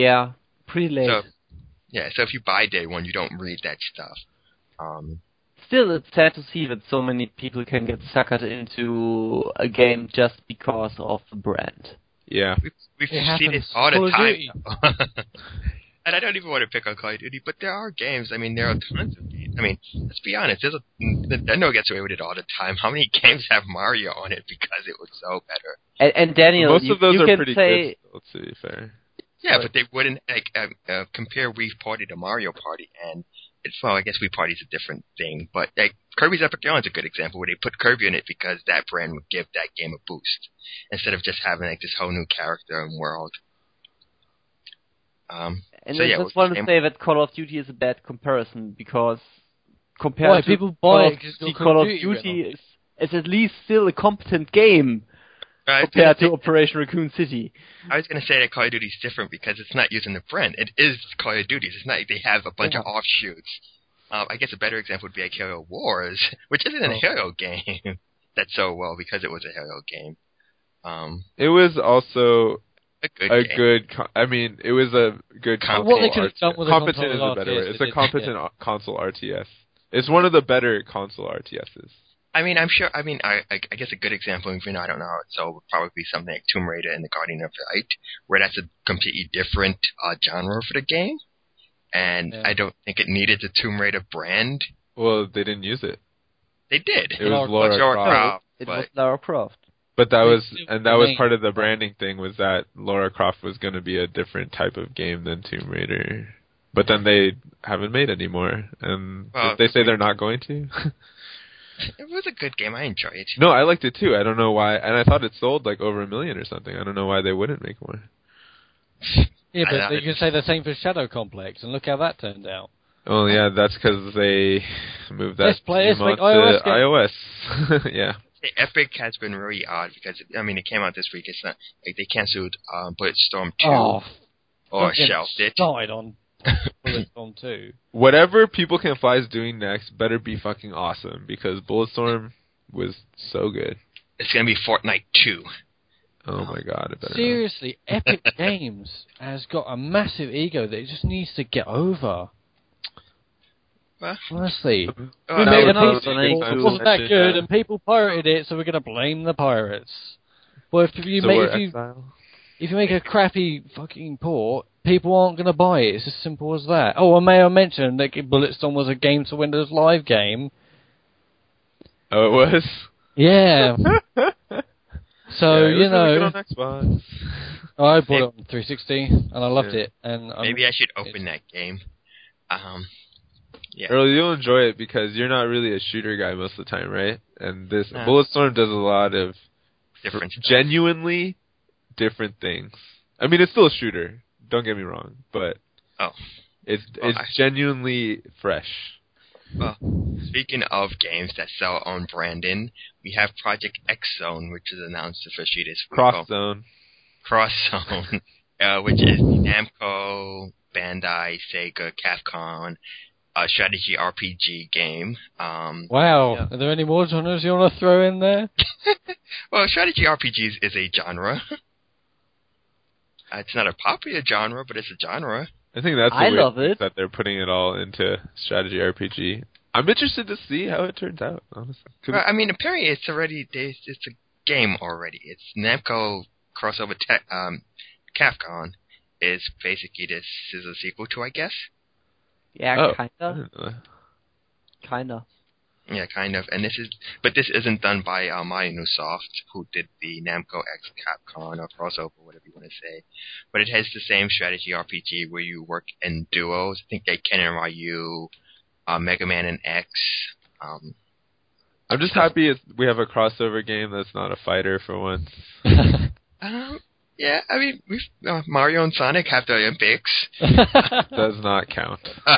Yeah, pretty late. So if you buy day one, you don't read that stuff. still, it's sad to see that so many people can get suckered into a game just because of the brand. Yeah. We've It seen it happens. all Call the of time. Duty. And I don't even want to pick on Call of Duty, but there are games. I mean, there are tons of games. I mean, let's be honest. Nintendo gets away with it all the time. How many games have Mario on it because it was so better? And Daniel, Most of those you are can pretty say, good, still, to be fair. Yeah, but they wouldn't compare Wii Party to Mario Party, and I guess Wii Party's a different thing. But Kirby's Epic Yarn is a good example where they put Kirby in it because that brand would give that game a boost instead of just having this whole new character and world. and so I yeah, just want to say that Call of Duty is a bad comparison because compared Why? to People buy it 'cause it's got Call of Duty is at least still a competent game compared to Operation Raccoon City. I was going to say that Call of Duty is different because it's not using the brand. It is Call of Duty. It's not like they have a bunch of offshoots. I guess a better example would be like Halo Wars, which isn't a Halo game that's so well because it was a Halo game. It was also a good game. it was a good console. What they could have done with a competent console is a better RTS, word. It's they a didn't competent console RTS. It's one of the better console RTSs. I mean, I'm sure. I mean, I guess a good example, even though I don't know how it's sold, would probably be something like Tomb Raider and the Guardian of Light, where that's a completely different genre for the game, and I don't think it needed the Tomb Raider brand. Well, they didn't use it. They did. It was Lara Croft. It was Lara Croft. But that was part of the branding thing, was that Lara Croft was going to be a different type of game than Tomb Raider. But then they haven't made any more, and they say they're not going to. It was a good game. I enjoyed it. No, I liked it too. I don't know why, and I thought it sold like over 1 million or something. I don't know why they wouldn't make more. Yeah, but you can say the same for Shadow Complex, and look how that turned out. Oh yeah, that's because they moved that Let's game make onto iOS iOS. Yeah. Epic has been really odd because it came out this week. It's not like they canceled Bulletstorm 2 or shelved it. Started on Bulletstorm 2. Whatever People Can Fly is doing next better be fucking awesome, because Bulletstorm was so good. It's gonna be Fortnite 2. Oh my god, it better Seriously, Epic Games has got a massive ego that it just needs to get over. Well, honestly, we made an it wasn't that good, and people pirated it, so we're going to blame the pirates. Well, if you make a crappy fucking port, people aren't going to buy it. It's as simple as that. Oh, I may have mentioned that Bulletstorm was a game to Windows Live game. Oh, it was? Yeah. So, it was really good on Xbox. I bought it on 360, and I loved it. And maybe I should open that game. Yeah. Earl, you'll enjoy it because you're not really a shooter guy most of the time, right? And this Bulletstorm does a lot of genuinely different things. I mean, it's still a shooter. Don't get me wrong, but it's genuinely fresh. Well, speaking of games that sell on branding, we have Project X Zone, which is announced officially this week. Cross Zone, which is Namco, Bandai, Sega, Capcom. A strategy RPG game. Wow. Are there any more genres you want to throw in there? Well, strategy RPGs is a genre. It's not a popular genre, but it's a genre. I think that's the way that they're putting it all into strategy RPG. I'm interested to see how it turns out, honestly. Well, I mean, apparently it's a game already. It's Namco crossover Capcom is basically this is a sequel to, I guess. Yeah, kinda. Kinda. Yeah, kind of. And this isn't done by Microsoft, who did the Namco X Capcom or crossover, whatever you want to say. But it has the same strategy RPG where you work in duos. I think like Ken and Ryu, Mega Man and X. I'm just happy we have a crossover game that's not a fighter for once. Yeah, I mean, Mario and Sonic have the Olympics. Does not count.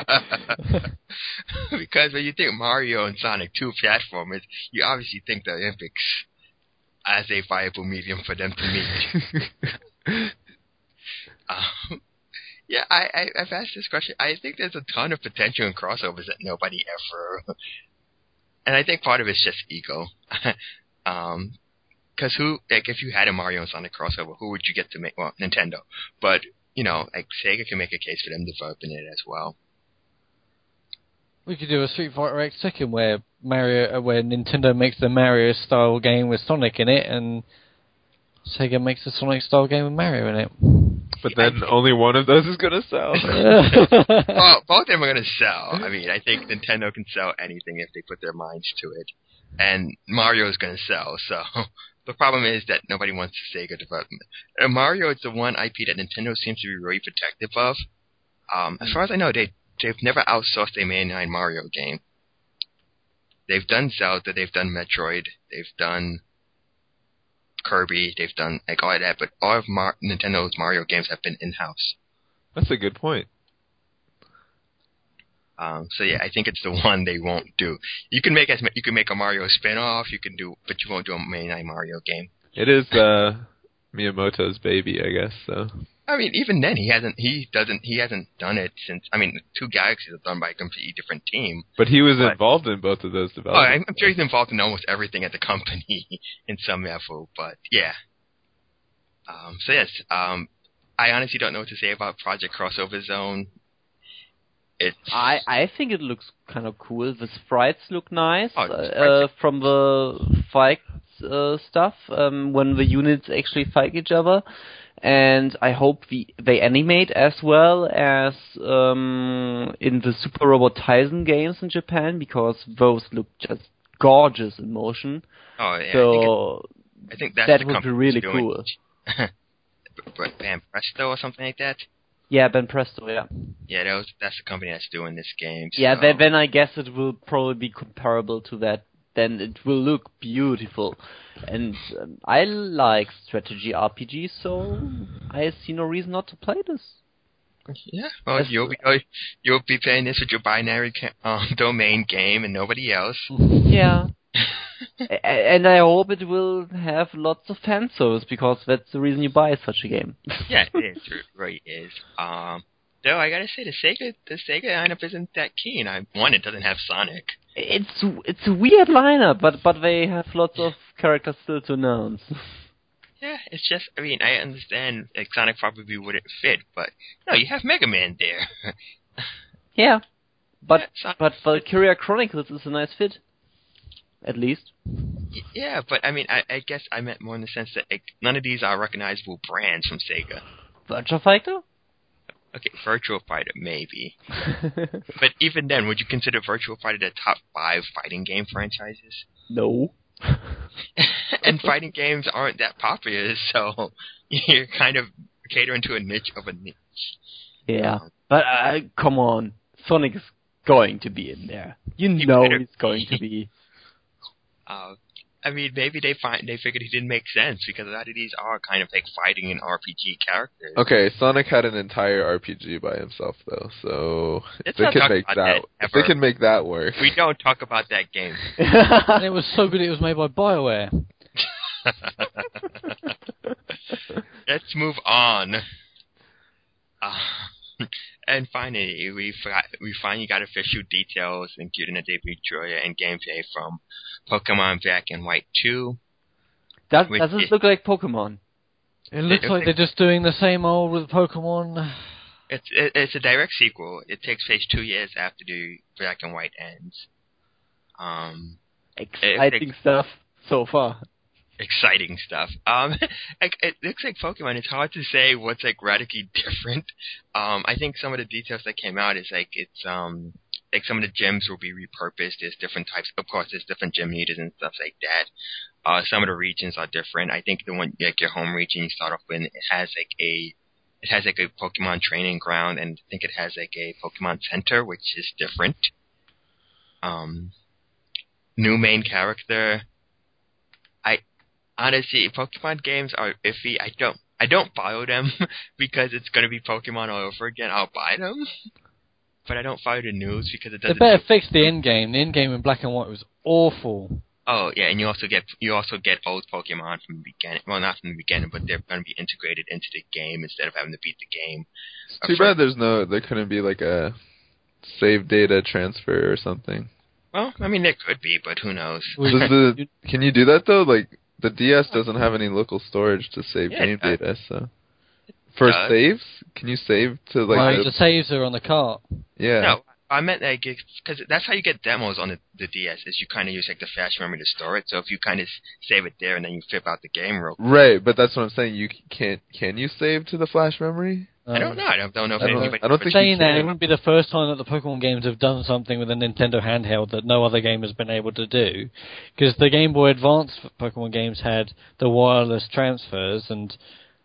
Because when you think Mario and Sonic, two platformers, you obviously think the Olympics as a viable medium for them to meet. Yeah, I've asked this question. I think there's a ton of potential in crossovers that nobody ever... And I think part of it's just ego. Because if you had a Mario and Sonic crossover, who would you get to make? Well, Nintendo. But, Sega can make a case for them developing it as well. We could do a Street Fighter X Tekken where Nintendo makes the Mario style game with Sonic in it, and Sega makes a Sonic style game with Mario in it. But then only one of those is gonna sell. Well, both of them are going to sell. I mean, I think Nintendo can sell anything if they put their minds to it. And Mario is going to sell, so the problem is that nobody wants Sega development. Mario is the one IP that Nintendo seems to be really protective of. As far as I know, they've never outsourced a mainline Mario game. They've done Zelda, they've done Metroid, they've done Kirby, they've done like all of that, but all of Nintendo's Mario games have been in-house. That's a good point. So yeah, I think it's the one they won't do. You can make a Mario spin-off, but you won't do a mainline Mario game. It is Miyamoto's baby, I guess. So I mean, even then he hasn't done it since. I mean, Two Galaxies are done by a completely different team. But he was involved in both of those developments. I'm sure he's involved in almost everything at the company in some level. But yeah. So yes, I honestly don't know what to say about Project Crossover Zone. I think it looks kind of cool. The sprites look nice Oh, from the fight stuff when the units actually fight each other, and I hope they animate as well as in the Super Robot Tyson games in Japan, because those look just gorgeous in motion. Oh yeah, so I think that's that the would be really cool. Bam Presto or something like that. Yeah, Ben Presto, yeah. Yeah, that's the company that's doing this game. So. Yeah, then I guess it will probably be comparable to that. Then it will look beautiful. And I like strategy RPGs, so I see no reason not to play this. Yeah, well, you'll be playing this with your binary domain game and nobody else. Yeah. And I hope it will have lots of fan service, because that's the reason you buy such a game. Yeah, it is. It really is. Though I gotta say, the Sega lineup isn't that keen. It doesn't have Sonic. It's a weird lineup, but they have lots of characters still to announce. Yeah, it's just, I mean, I understand like Sonic probably wouldn't fit, but no, you have Mega Man there. Yeah, but Valkyria Chronicles is a nice fit. At least. Yeah, but I mean, I guess I meant more in the sense that none of these are recognizable brands from Sega. Virtua Fighter? Okay, Virtua Fighter, maybe. But even then, would you consider Virtua Fighter the top 5 fighting game franchises? No. And fighting games aren't that popular, so you're kind of catering to a niche of a niche. Yeah, but come on. Sonic is going to be in there. You know he's going to be. I mean, maybe they figured it didn't make sense, because a lot of these are kind of like fighting and RPG characters. Okay, Sonic had an entire RPG by himself, though, so if they can make that work. We don't talk about that game. And it was so good it was made by BioWare. Let's move on. And finally, we finally got official details, including a debut trailer and gameplay from Pokemon Black and White 2. Does it look like Pokemon? It looks like they're just doing the same old with Pokemon. It's a direct sequel. It takes place 2 years after the Black and White ends. Exciting stuff so far. Exciting stuff. It looks like Pokemon. It's hard to say what's like radically different. I think some of the details that came out is like it's like some of the gyms will be repurposed. There's different types. Of course, there's different gym leaders and stuff like that. Some of the regions are different. I think the one like your home region you start off with, it has like a Pokemon training ground, and I think it has like a Pokemon center, which is different. New main character. Honestly, Pokemon games are iffy. I don't follow them because it's going to be Pokemon all over again. I'll buy them, but I don't follow the news because it doesn't. They better fix the end game. The end game in Black and White was awful. Oh yeah, and you also get old Pokemon from the beginning. Well, not from the beginning, but they're going to be integrated into the game instead of having to beat the game. It's too bad there couldn't be like a save data transfer or something. Well, I mean there could be, but who knows? Can you do that though? Like. The DS doesn't have any local storage to save game data, so... For saves? Can you save to, like... The saves are on the cart. Yeah. No, I meant like because that's how you get demos on the DS. Is you kind of use like the flash memory to store it. So if you kind of save it there and then you flip out the game real quick. Right, but that's what I'm saying. You can't. Can you save to the flash memory? I don't know. I don't know if I don't anybody. think saying that can. it wouldn't be the first time that the Pokemon games have done something with a Nintendo handheld that no other game has been able to do, because the Game Boy Advance Pokemon games had the wireless transfers, and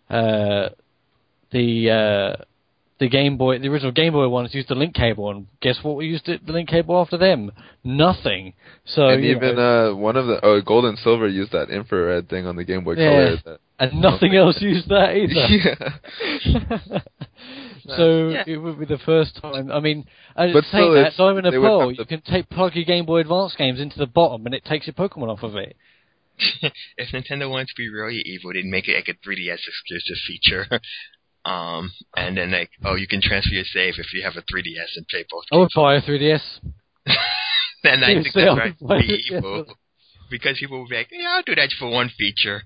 the original Game Boy ones used the link cable, and guess what? We used the link cable after them. Nothing. So And even one of the Gold and Silver used that infrared thing on the Game Boy Color. And nothing else used that either. Yeah. So it would be the first time. I mean, But saying still, that, Diamond and they would Pearl, have to- you can plug your Game Boy Advance games into the bottom, and it takes your Pokemon off of it. If Nintendo wanted to be really evil, they'd make it like a 3DS exclusive feature. And then like, you can transfer your save if you have a 3DS and play both I would games. buy a 3DS. And I think Seriously, that's I right. would buy Be it, evil. Because people will be like, yeah, I'll do that for one feature.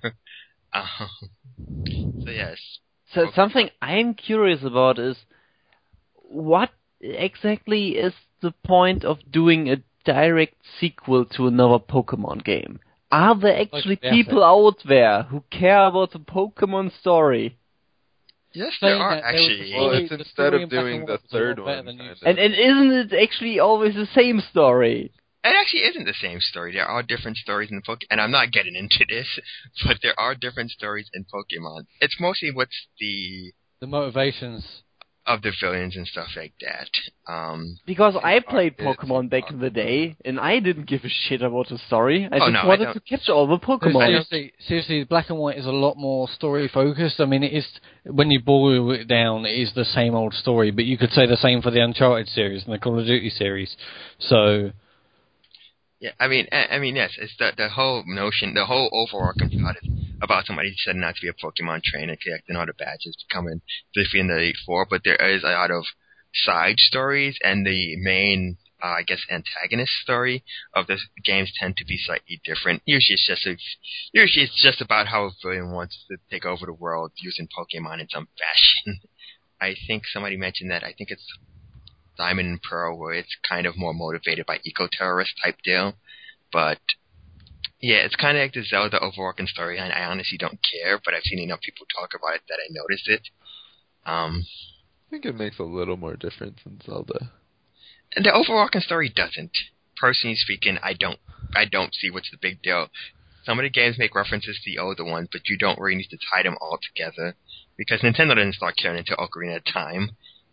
So yes. So something I'm curious about is what exactly is the point of doing a direct sequel to another Pokemon game? Are there actually people out there who care about the Pokemon story? Yes, there are Saying that there was actually. a Well, story- it's the instead story of in Black doing and the White was a third lot better one. than you kinda. said. And isn't it actually always the same story? It actually isn't the same story. There are different stories in Pokemon, and I'm not getting into this, but there are different stories in Pokemon. It's mostly what's the motivations. of the villains and stuff like that. Because I played it's Pokemon back in the day, and I didn't give a shit about the story. I Oh, just no, I wanted don't. to catch all the Pokemon. Seriously, Black and White is a lot more story focused. I mean, it is, when you boil it down, it is the same old story. But you could say the same for the Uncharted series and the Call of Duty series. So Yeah, I mean, yes, it's the whole notion, the whole overarching plot is about somebody setting out to be a Pokemon trainer, collecting all the badges, becoming defeating the Elite Four. But there is a lot of side stories, and the main, I guess, antagonist story of the games tend to be slightly different. Usually, it's just about how a villain wants to take over the world using Pokemon in some fashion. I think somebody mentioned that. I think it's Diamond and Pearl, where it's kind of more motivated by eco-terrorist type deal. But yeah, it's kind of like the Zelda overarching story, and I honestly don't care, but I've seen enough people talk about it that I noticed it. I think it makes a little more difference in Zelda. And the overarching story doesn't. Personally speaking, I don't see what's the big deal. Some of the games make references to the older ones, but you don't really need to tie them all together, because Nintendo didn't start caring until Ocarina of Time.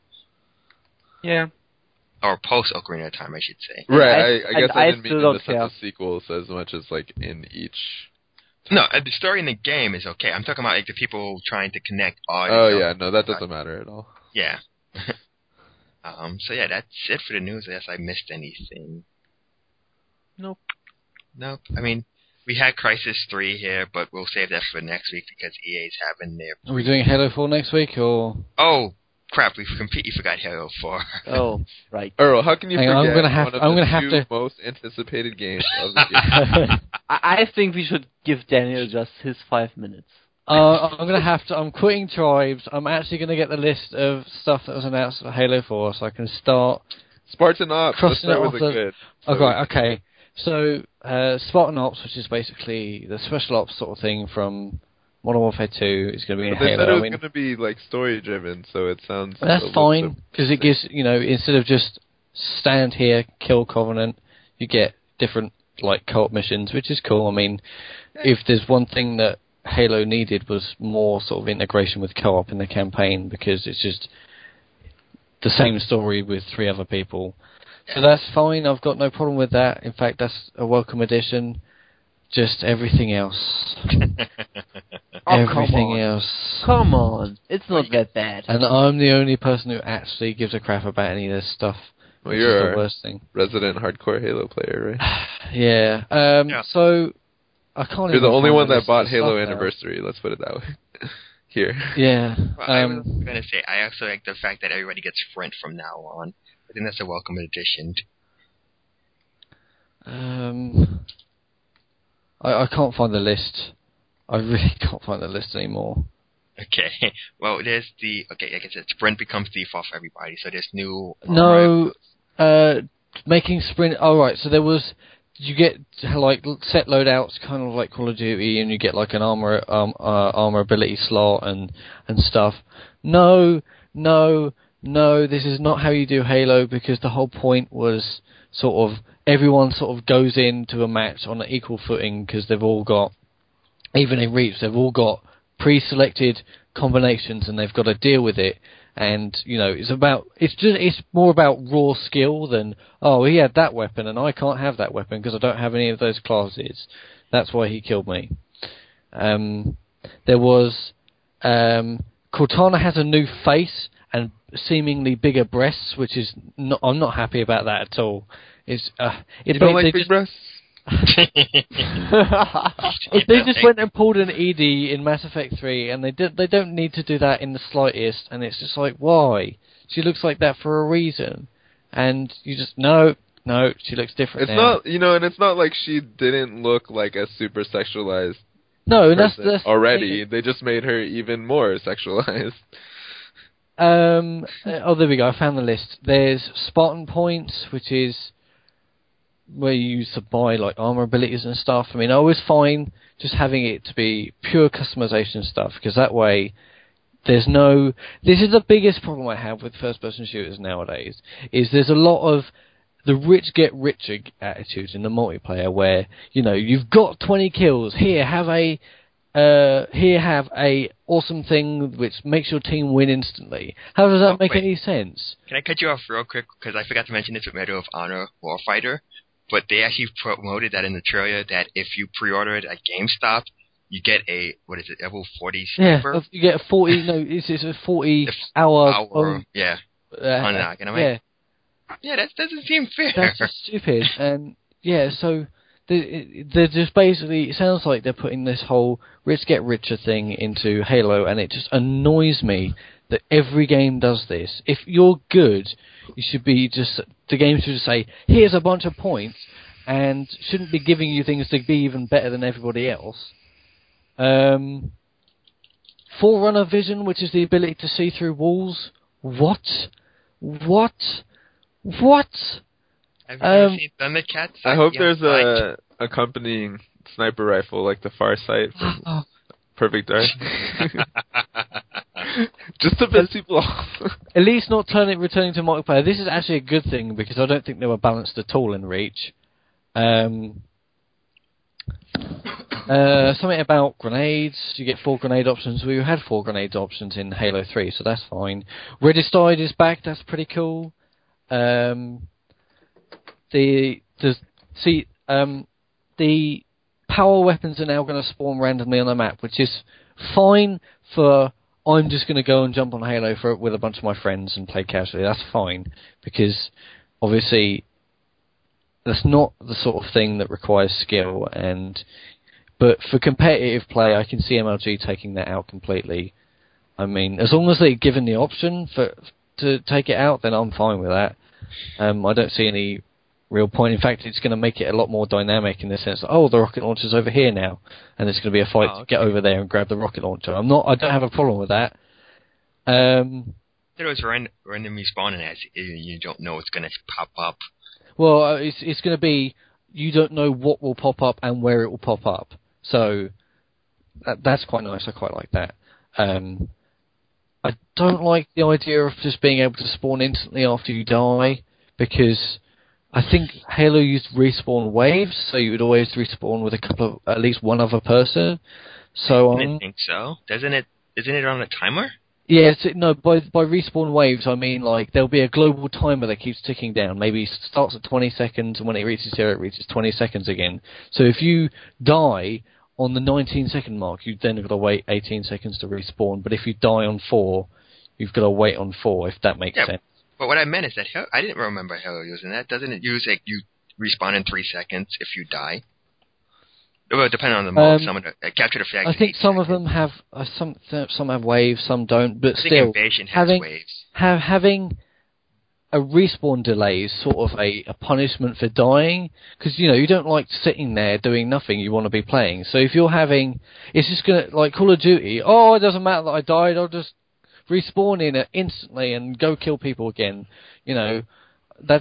Yeah. Or post Ocarina of Time, I should say. Right, I guess I didn't mean still in don't the sense care. of sequels as much as like in each. No, the story in the game is okay. I'm talking about like the people trying to connect audio. Oh yeah, no, that doesn't matter at all. Yeah. So yeah, that's it for the news. Unless I missed anything. Nope. I mean, we had Crysis 3 here, but we'll save that for next week because EA's having their... are we doing Halo 4 next week, or? Oh, crap, we completely forgot Halo 4. Oh, right. Earl, how can you Hang forget on, I'm gonna have two to- most anticipated games of the year? I think we should give Daniel just his 5 minutes. I'm quitting Tribes. I'm actually gonna get the list of stuff that was announced for Halo 4, so I can start Spartan Ops. Let's crossing it start off with the good. Okay. So, Spartan Ops, which is basically the special ops sort of thing from Modern Warfare 2, is going to be in But they Halo. said it was going to be like story driven, so it sounds. That's fine, because it gives, instead of just stand here, kill Covenant, you get different, like, co-op missions, which is cool. I mean, if there's one thing that Halo needed was more sort of integration with co-op in the campaign, because it's just the same story with 3 other people. So that's fine, I've got no problem with that. In fact, that's a welcome addition. Just everything else. Everything else. Come on. It's not that bad. And I'm the only person who actually gives a crap about any of this stuff. Well, which you're is the worst thing. resident hardcore Halo player, right? Yeah. So I can't. You're the even only find one the that list bought of Halo stuff now. Anniversary. Let's put it that way. Here. Yeah. Well, I was going to say, I also like the fact that everybody gets Sprint from now on. I think that's a welcome addition. I can't find the list. I really can't find the list anymore. Okay. Well, there's like I said, Sprint becomes default for everybody, so there's new... No, making sprint. Oh right, so there was. You get like set loadouts, kind of like Call of Duty, and you get like an armor ability slot and stuff. No, this is not how you do Halo, because the whole point was sort of everyone sort of goes into a match on an equal footing, because they've all got, even in Reach, they've all got pre-selected combinations and they've got to deal with it. And it's more about raw skill than, oh, he had that weapon and I can't have that weapon because I don't have any of those classes. That's why he killed me. There was Cortana has a new face and seemingly bigger breasts, which is I'm not happy about that at all. You don't like big breasts? If they just went and pulled an ED in Mass Effect 3, and they don't need to do that in the slightest, and it's just like, why? She looks like that for a reason, and you just no, she looks different. It's not, and it's not like she didn't look like a super sexualized. No, that's already. They just made her even more sexualized. Oh, there we go. I found the list. There's Spartan Points, which is where you use to buy like armor abilities and stuff. I mean, I was fine just having it to be pure customization stuff, because that way there's no... This is the biggest problem I have with first-person shooters nowadays, is there's a lot of the rich get richer attitudes in the multiplayer where, you've got 20 kills, here have a awesome thing which makes your team win instantly. How does that make any sense? Can I cut you off real quick? Because I forgot to mention this with Medal of Honor Warfighter. But they actually promoted that in the trailer, that if you pre-order it at GameStop, you get a, level 40 sniper? Yeah, you get a 40, it's a 40-hour... Yeah. Unlock. And I'm like, yeah, that doesn't seem fair. That's just stupid. And, yeah, so they're just basically... It sounds like they're putting this whole rich get richer thing into Halo, and it just annoys me that every game does this. If you're good, you should be just... The game should just say, here's a bunch of points, and shouldn't be giving you things to be even better than everybody else. Forerunner vision, which is the ability to see through walls. What? Have you ever seen Thundercats? I hope there's a accompanying sniper rifle like the Farsight. Perfect Dark. Just to piss people off. At least not returning to multiplayer. This is actually a good thing, because I don't think they were balanced at all in Reach. Something about grenades. You get 4 grenade options. We had 4 grenade options in Halo 3, so that's fine. Regicide is back. That's pretty cool. The power weapons are now going to spawn randomly on the map, which is fine for... I'm just going to go and jump on Halo with a bunch of my friends and play casually. That's fine, because obviously that's not the sort of thing that requires skill. But for competitive play, I can see MLG taking that out completely. I mean, as long as they're given the option to take it out, then I'm fine with that. I don't see any real point. In fact, it's going to make it a lot more dynamic in the sense that, the rocket launcher's over here now, and it's going to be a fight to get over there and grab the rocket launcher. I don't have a problem with that. It was randomly spawning as you don't know what's going to pop up. Well, it's going to be, you don't know what will pop up and where it will pop up. So that's quite nice. I quite like that. I don't like the idea of just being able to spawn instantly after you die, because I think Halo used respawn waves, so you would always respawn with at least one other person. So I didn't think so. Isn't it on a timer? Yeah, by respawn waves, I mean like there'll be a global timer that keeps ticking down. Maybe it starts at 20 seconds, and when it reaches 0, it reaches 20 seconds again. So if you die on the 19-second mark, you've then got to wait 18 seconds to respawn. But if you die on 4, you've got to wait on 4, if that makes sense. But what I meant is that I didn't remember Halo using that. Doesn't it use you respawn in 3 seconds if you die? Well, depending on the mode, some of the capture the flag. I think some of them have some have waves, some don't. But still, Invasion has waves. Having a respawn delay is sort of a punishment for dying, because you don't like sitting there doing nothing. You want to be playing. So if you're having, it's just gonna like Call of Duty. Oh, it doesn't matter that I died. I'll just respawn in it instantly and go kill people again. That's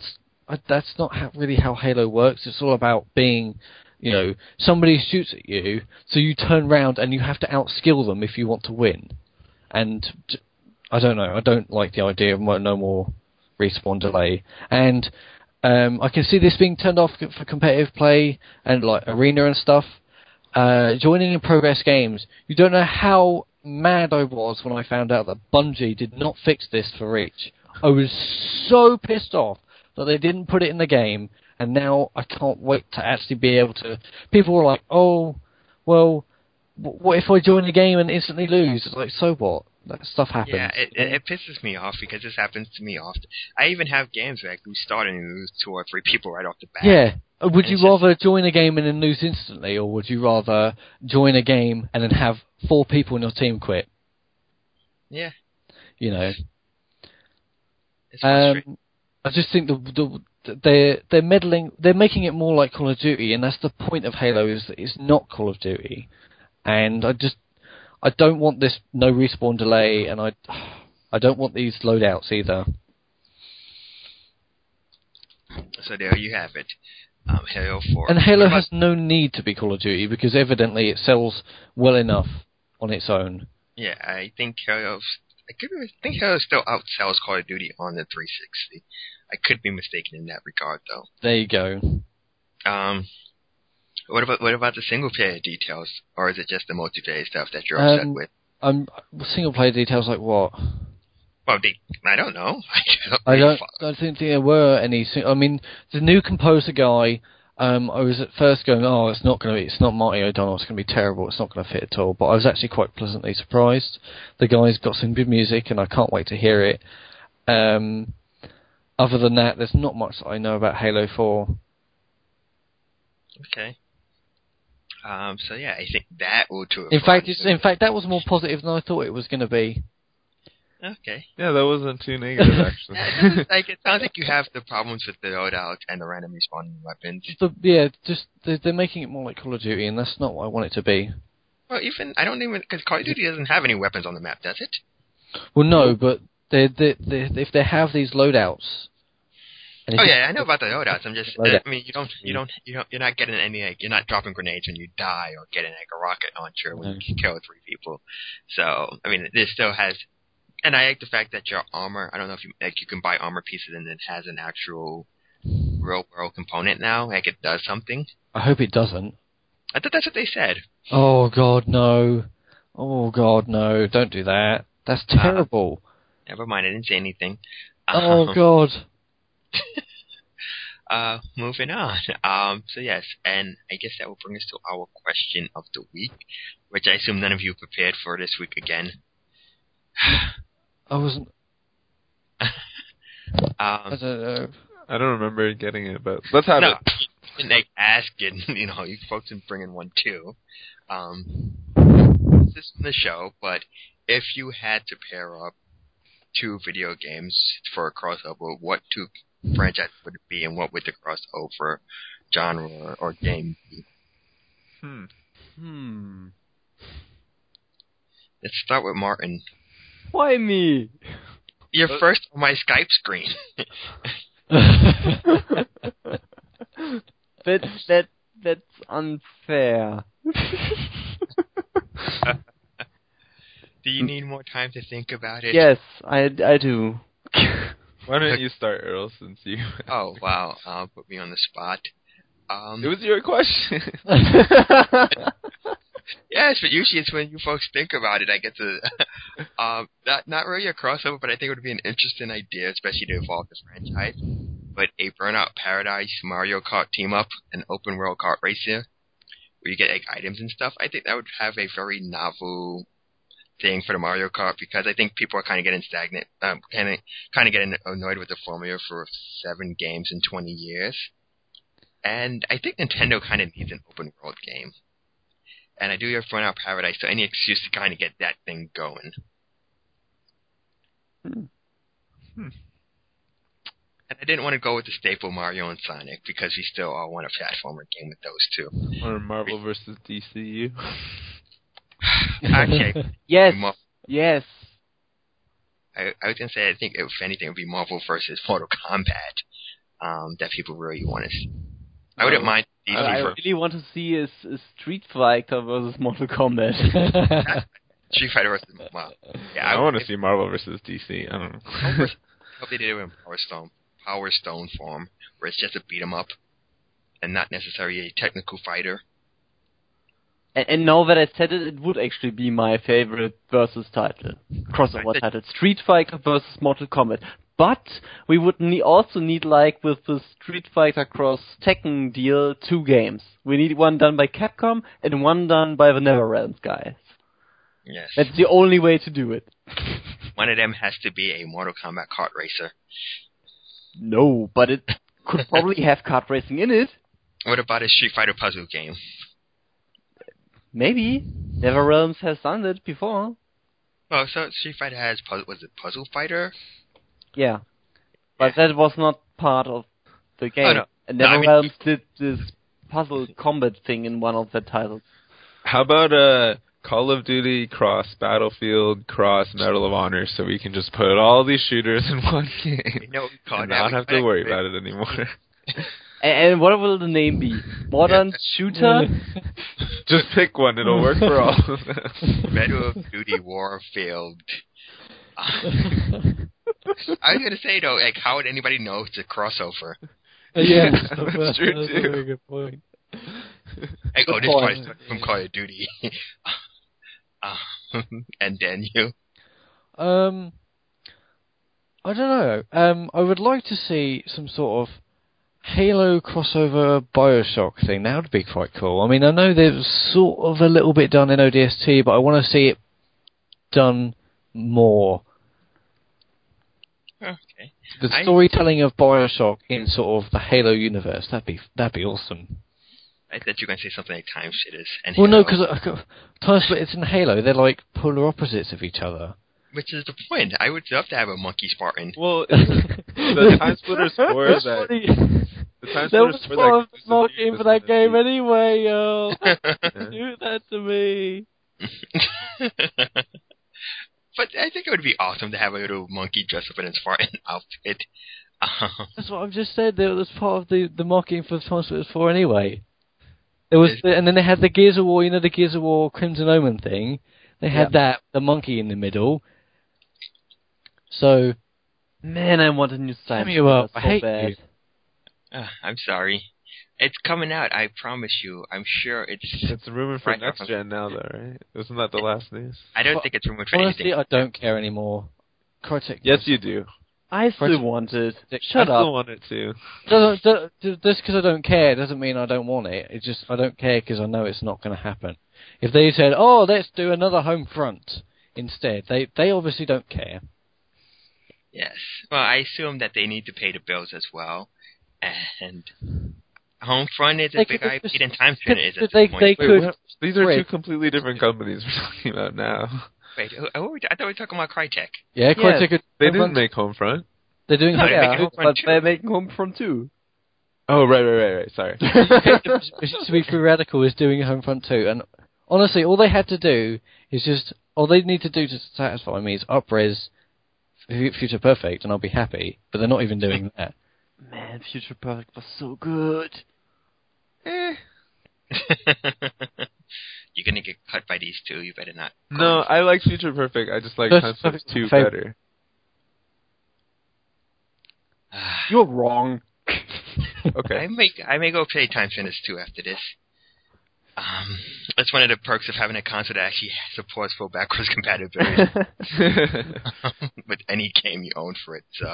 that's not really how Halo works. It's all about being, somebody shoots at you, so you turn around and you have to outskill them if you want to win. And I don't know. I don't like the idea of no more respawn delay. And I can see this being turned off for competitive play and like arena and stuff. Joining in progress games, you don't know how mad I was when I found out that Bungie did not fix this for Reach. I was so pissed off that they didn't put it in the game, and now I can't wait to actually be able to... People were like, oh, well, what if I join the game and instantly lose? It's like, so what? That stuff happens. Yeah, it pisses me off because this happens to me often. I even have games where we start and lose 2 or 3 people right off the bat. Yeah. Would you rather join a game and then lose instantly, or would you rather join a game and then have 4 people in your team quit? Yeah. It's frustrating. I just think they're meddling. They're making it more like Call of Duty, and that's the point of Halo. Is that it's not Call of Duty, and I don't want this no respawn delay, and I don't want these loadouts either. So there you have it. Halo 4. And Halo has no need to be Call of Duty because evidently it sells well enough on its own. Yeah, I think Halo still outsells Call of Duty on the 360. I could be mistaken in that regard, though. There you go. What about the single player details, or is it just the multiplayer stuff that you're upset with? Single player details like what? Well, I don't know. I don't think there were any. I mean, the new composer guy. I was at first going, oh, it's not Marty O'Donnell. It's going to be terrible. It's not going to fit at all. But I was actually quite pleasantly surprised. The guy's got some good music, and I can't wait to hear it. Other than that, there's not much that I know about Halo 4. Okay. So yeah, I think that will do it. In fact, that was more positive than I thought it was going to be. Okay. Yeah, that wasn't too negative, actually. It sounds like you have the problems with the loadout and the random respawning weapons. They're making it more like Call of Duty, and that's not what I want it to be. Well, because Call of Duty doesn't have any weapons on the map, does it? Well, no, but if they have these loadouts. Oh yeah, I know about the loadouts. I'm just, you're not getting any, you're not dropping grenades when you die or getting like a rocket launcher when you kill 3 people. So, I mean, this still has. And I like the fact that your armor, I don't know if you can buy armor pieces and it has an actual real-world component now, like it does something. I hope it doesn't. I thought that's what they said. Oh, God, no. Oh, God, no. Don't do that. That's terrible. Never mind, I didn't say anything. Oh, God. Moving on. So yes, and I guess that will bring us to our question of the week, which I assume none of you prepared for this week again. I wasn't. I don't know. I don't remember getting it, but let's have it. And like asking, you folks can bring in one too. This is from the show, but if you had to pair up 2 video games for a crossover, what 2 franchises would it be, and what would the crossover genre or game be? Let's start with Martin. Why me? You're first on my Skype screen. That's unfair. Do you need more time to think about it? Yes, I do. Why don't you start, Earl, since you... Oh, wow. Put me on the spot. It was your question. Yes, but usually it's when you folks think about it, I get to... not really a crossover, but I think it would be an interesting idea, especially to evolve this franchise. But a Burnout Paradise Mario Kart team-up, an open-world kart racer, where you get like items and stuff, I think that would have a very novel thing for the Mario Kart, because I think people are kind of getting stagnant, kind of getting annoyed with the formula for 7 games in 20 years. And I think Nintendo kind of needs an open-world game. And I do have Burnout Paradise, so any excuse to kind of get that thing going. And I didn't want to go with the staple Mario and Sonic, because we still all want a platformer game with those 2. Or Marvel versus DCU. Actually, yes. Yes. I was going to say, I think if anything, it would be Marvel versus Mortal Kombat. that people really want to see. I wouldn't mind DC What I for really want to see is Street Fighter versus Mortal Kombat. Street Fighter versus I want to see Marvel versus DC. I don't know. I hope they did it in Power Stone form, where it's just a beat 'em up, and not necessarily a technical fighter. And now that I said it, it would actually be my favorite versus title, crossover title, Street Fighter versus Mortal Kombat. But we would also need, like with the Street Fighter Cross Tekken deal, 2 games. We need one done by Capcom and one done by the NetherRealms guys. Yes. That's the only way to do it. One of them has to be a Mortal Kombat kart racer. No, but it could probably have kart racing in it. What about a Street Fighter puzzle game? Maybe. NetherRealms has done it before. Well, so Street Fighter has was it Puzzle Fighter? Yeah. But that was not part of the game. Oh, no. And No, I mean- NetherRealms did this puzzle combat thing in one of the titles. How about Call of Duty cross Battlefield cross Medal of Honor, so we can just put all these shooters in one game You know what we call and that? not have to worry about it anymore. And what will the name be? Modern Shooter? Just pick one; it'll work for all of them. Medal of Duty Warfield. I was gonna say though, like, how would anybody know it's a crossover? Yeah, That's true, a too. very good point. Like, oh, this point. part's from Call of Duty. And then you. I don't know. I would like to see some sort of Halo crossover Bioshock thing. That would be quite cool. I mean, I know there's sort of a little bit done in ODST, but I want to see it done more. Okay. The storytelling of Bioshock in sort of the Halo universe, that'd be awesome. I thought you were going to say something like Time Shitters. And Well, no, Halo, because Time Splitters and Halo, they're like polar opposites of each other. which is the point. I would love to have a Monkey Spartan. Well, the Time Splitters 4 is that. The Time That was Splitters 4 part of the exclusively marketing for that exists in game the- anyway, yo. Yeah. Do that to me. But I think it would be awesome to have a little monkey dressed up in a Spartan outfit. That's what I've just said. That was part of the marketing for Time Splitters 4 anyway. There was, and then they had the Gears of War, you know, the Gears of War Crimson Omen thing. They had that, the monkey in the middle. So, Man, I want a new Time me up. so I hate bad. you. I'm sorry. It's coming out, I promise you. I'm sure it's... It's rumored for Right. next gen now, though, right? Isn't that the last news? I don't think it's rumored for Honestly, anything. I don't care anymore. Crytek. Yes, you do. I still Crytek- want it. I Shut still up. want it too. Just because I don't care doesn't mean I don't want it. It's just I don't care because I know it's not going to happen. If they said, "Oh, let's do another Homefront," instead, they obviously don't care. Yes. Well, I assume that they need to pay the bills as well. And Homefront is a They big could IP, just- and Time Spinner is at they this point. could- what? These are two Wait. completely different companies we're talking about now. Wait, I thought we were talking about Crytek. Yeah, Crytek. could- They didn't Homefront- make Homefront. They're doing No, they're Yeah, making Homefront but 2. they're making Homefront 2. Oh, right. Sorry. To be free radical is doing Homefront 2, and honestly, all they had to do is just all they need to do to satisfy me is up-res Future Perfect, and I'll be happy. But they're not even doing that. Man, Future Perfect was so good. You're gonna get cut by these two. You better not. No, I like Future Perfect. I just like That's Time Splitters 2 favorite. better. You're wrong. Okay. I may go play Time Spinners 2 after this. That's one of the perks of having a console that actually supports full backwards compatibility with any game you own for it. So,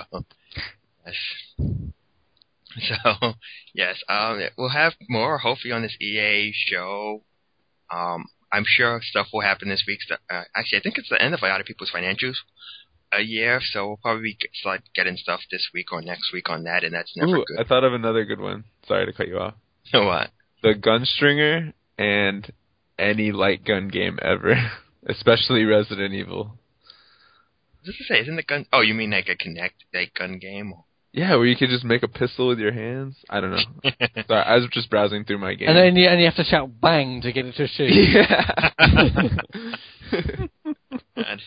yes. We'll have more hopefully on this EA show. I'm sure stuff will happen this week. Actually, I think it's the end of a lot of people's financials a year, so we'll probably start getting stuff this week or next week on that, and that's never Ooh, good. I thought of another good one. Sorry to cut you off. What? The Gunstringer and any light gun game ever, especially Resident Evil. Just to say, isn't the gun? Oh, you mean like a Kinect gun game? Yeah, where you could just make a pistol with your hands. I don't know. Sorry, I was just browsing through my game. And then you have to shout "bang" to get it to shoot. Yeah.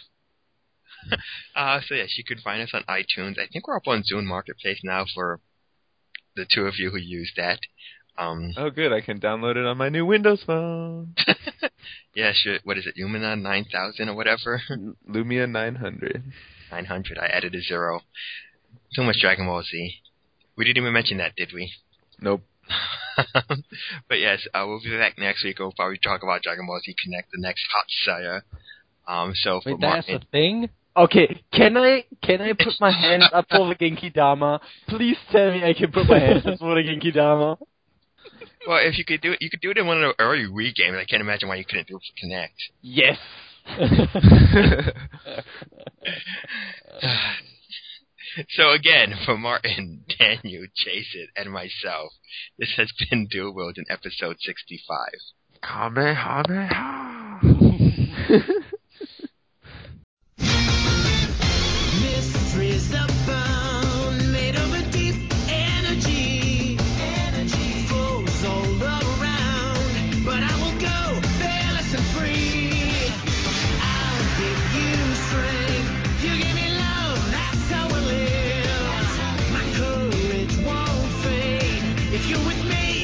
So yes, you could find us on iTunes. I think we're up on Zune Marketplace now for the two of you who used that. Oh, good. I can download it on my new Windows phone. Yeah, sure. What is it, Lumina 9000 or whatever? Lumia 900. 900. I added a 0. Too much Dragon Ball Z. We didn't even mention that, did we? Nope. But yes, we'll be back next week. We'll probably talk about Dragon Ball Z Connect, the next hot saga. So for Wait, that's Martin, a thing? Okay, can I put my hands up for the Genki Dama? Please tell me I can put my hands up for the Genki Dama. well, if you could do it, you could do it in one of the early Wii games. I can't imagine why you couldn't do it for Connect. Yes. So again, for Martin, Daniel, Jason, and myself, this has been Dual Wield in episode 65. Kamehameha. Mysteries abound, made of a deep energy. Energy flows all around, but I will go fearless and free. I'll give you strength, you give me love, that's how we live. My courage won't fade if you're with me.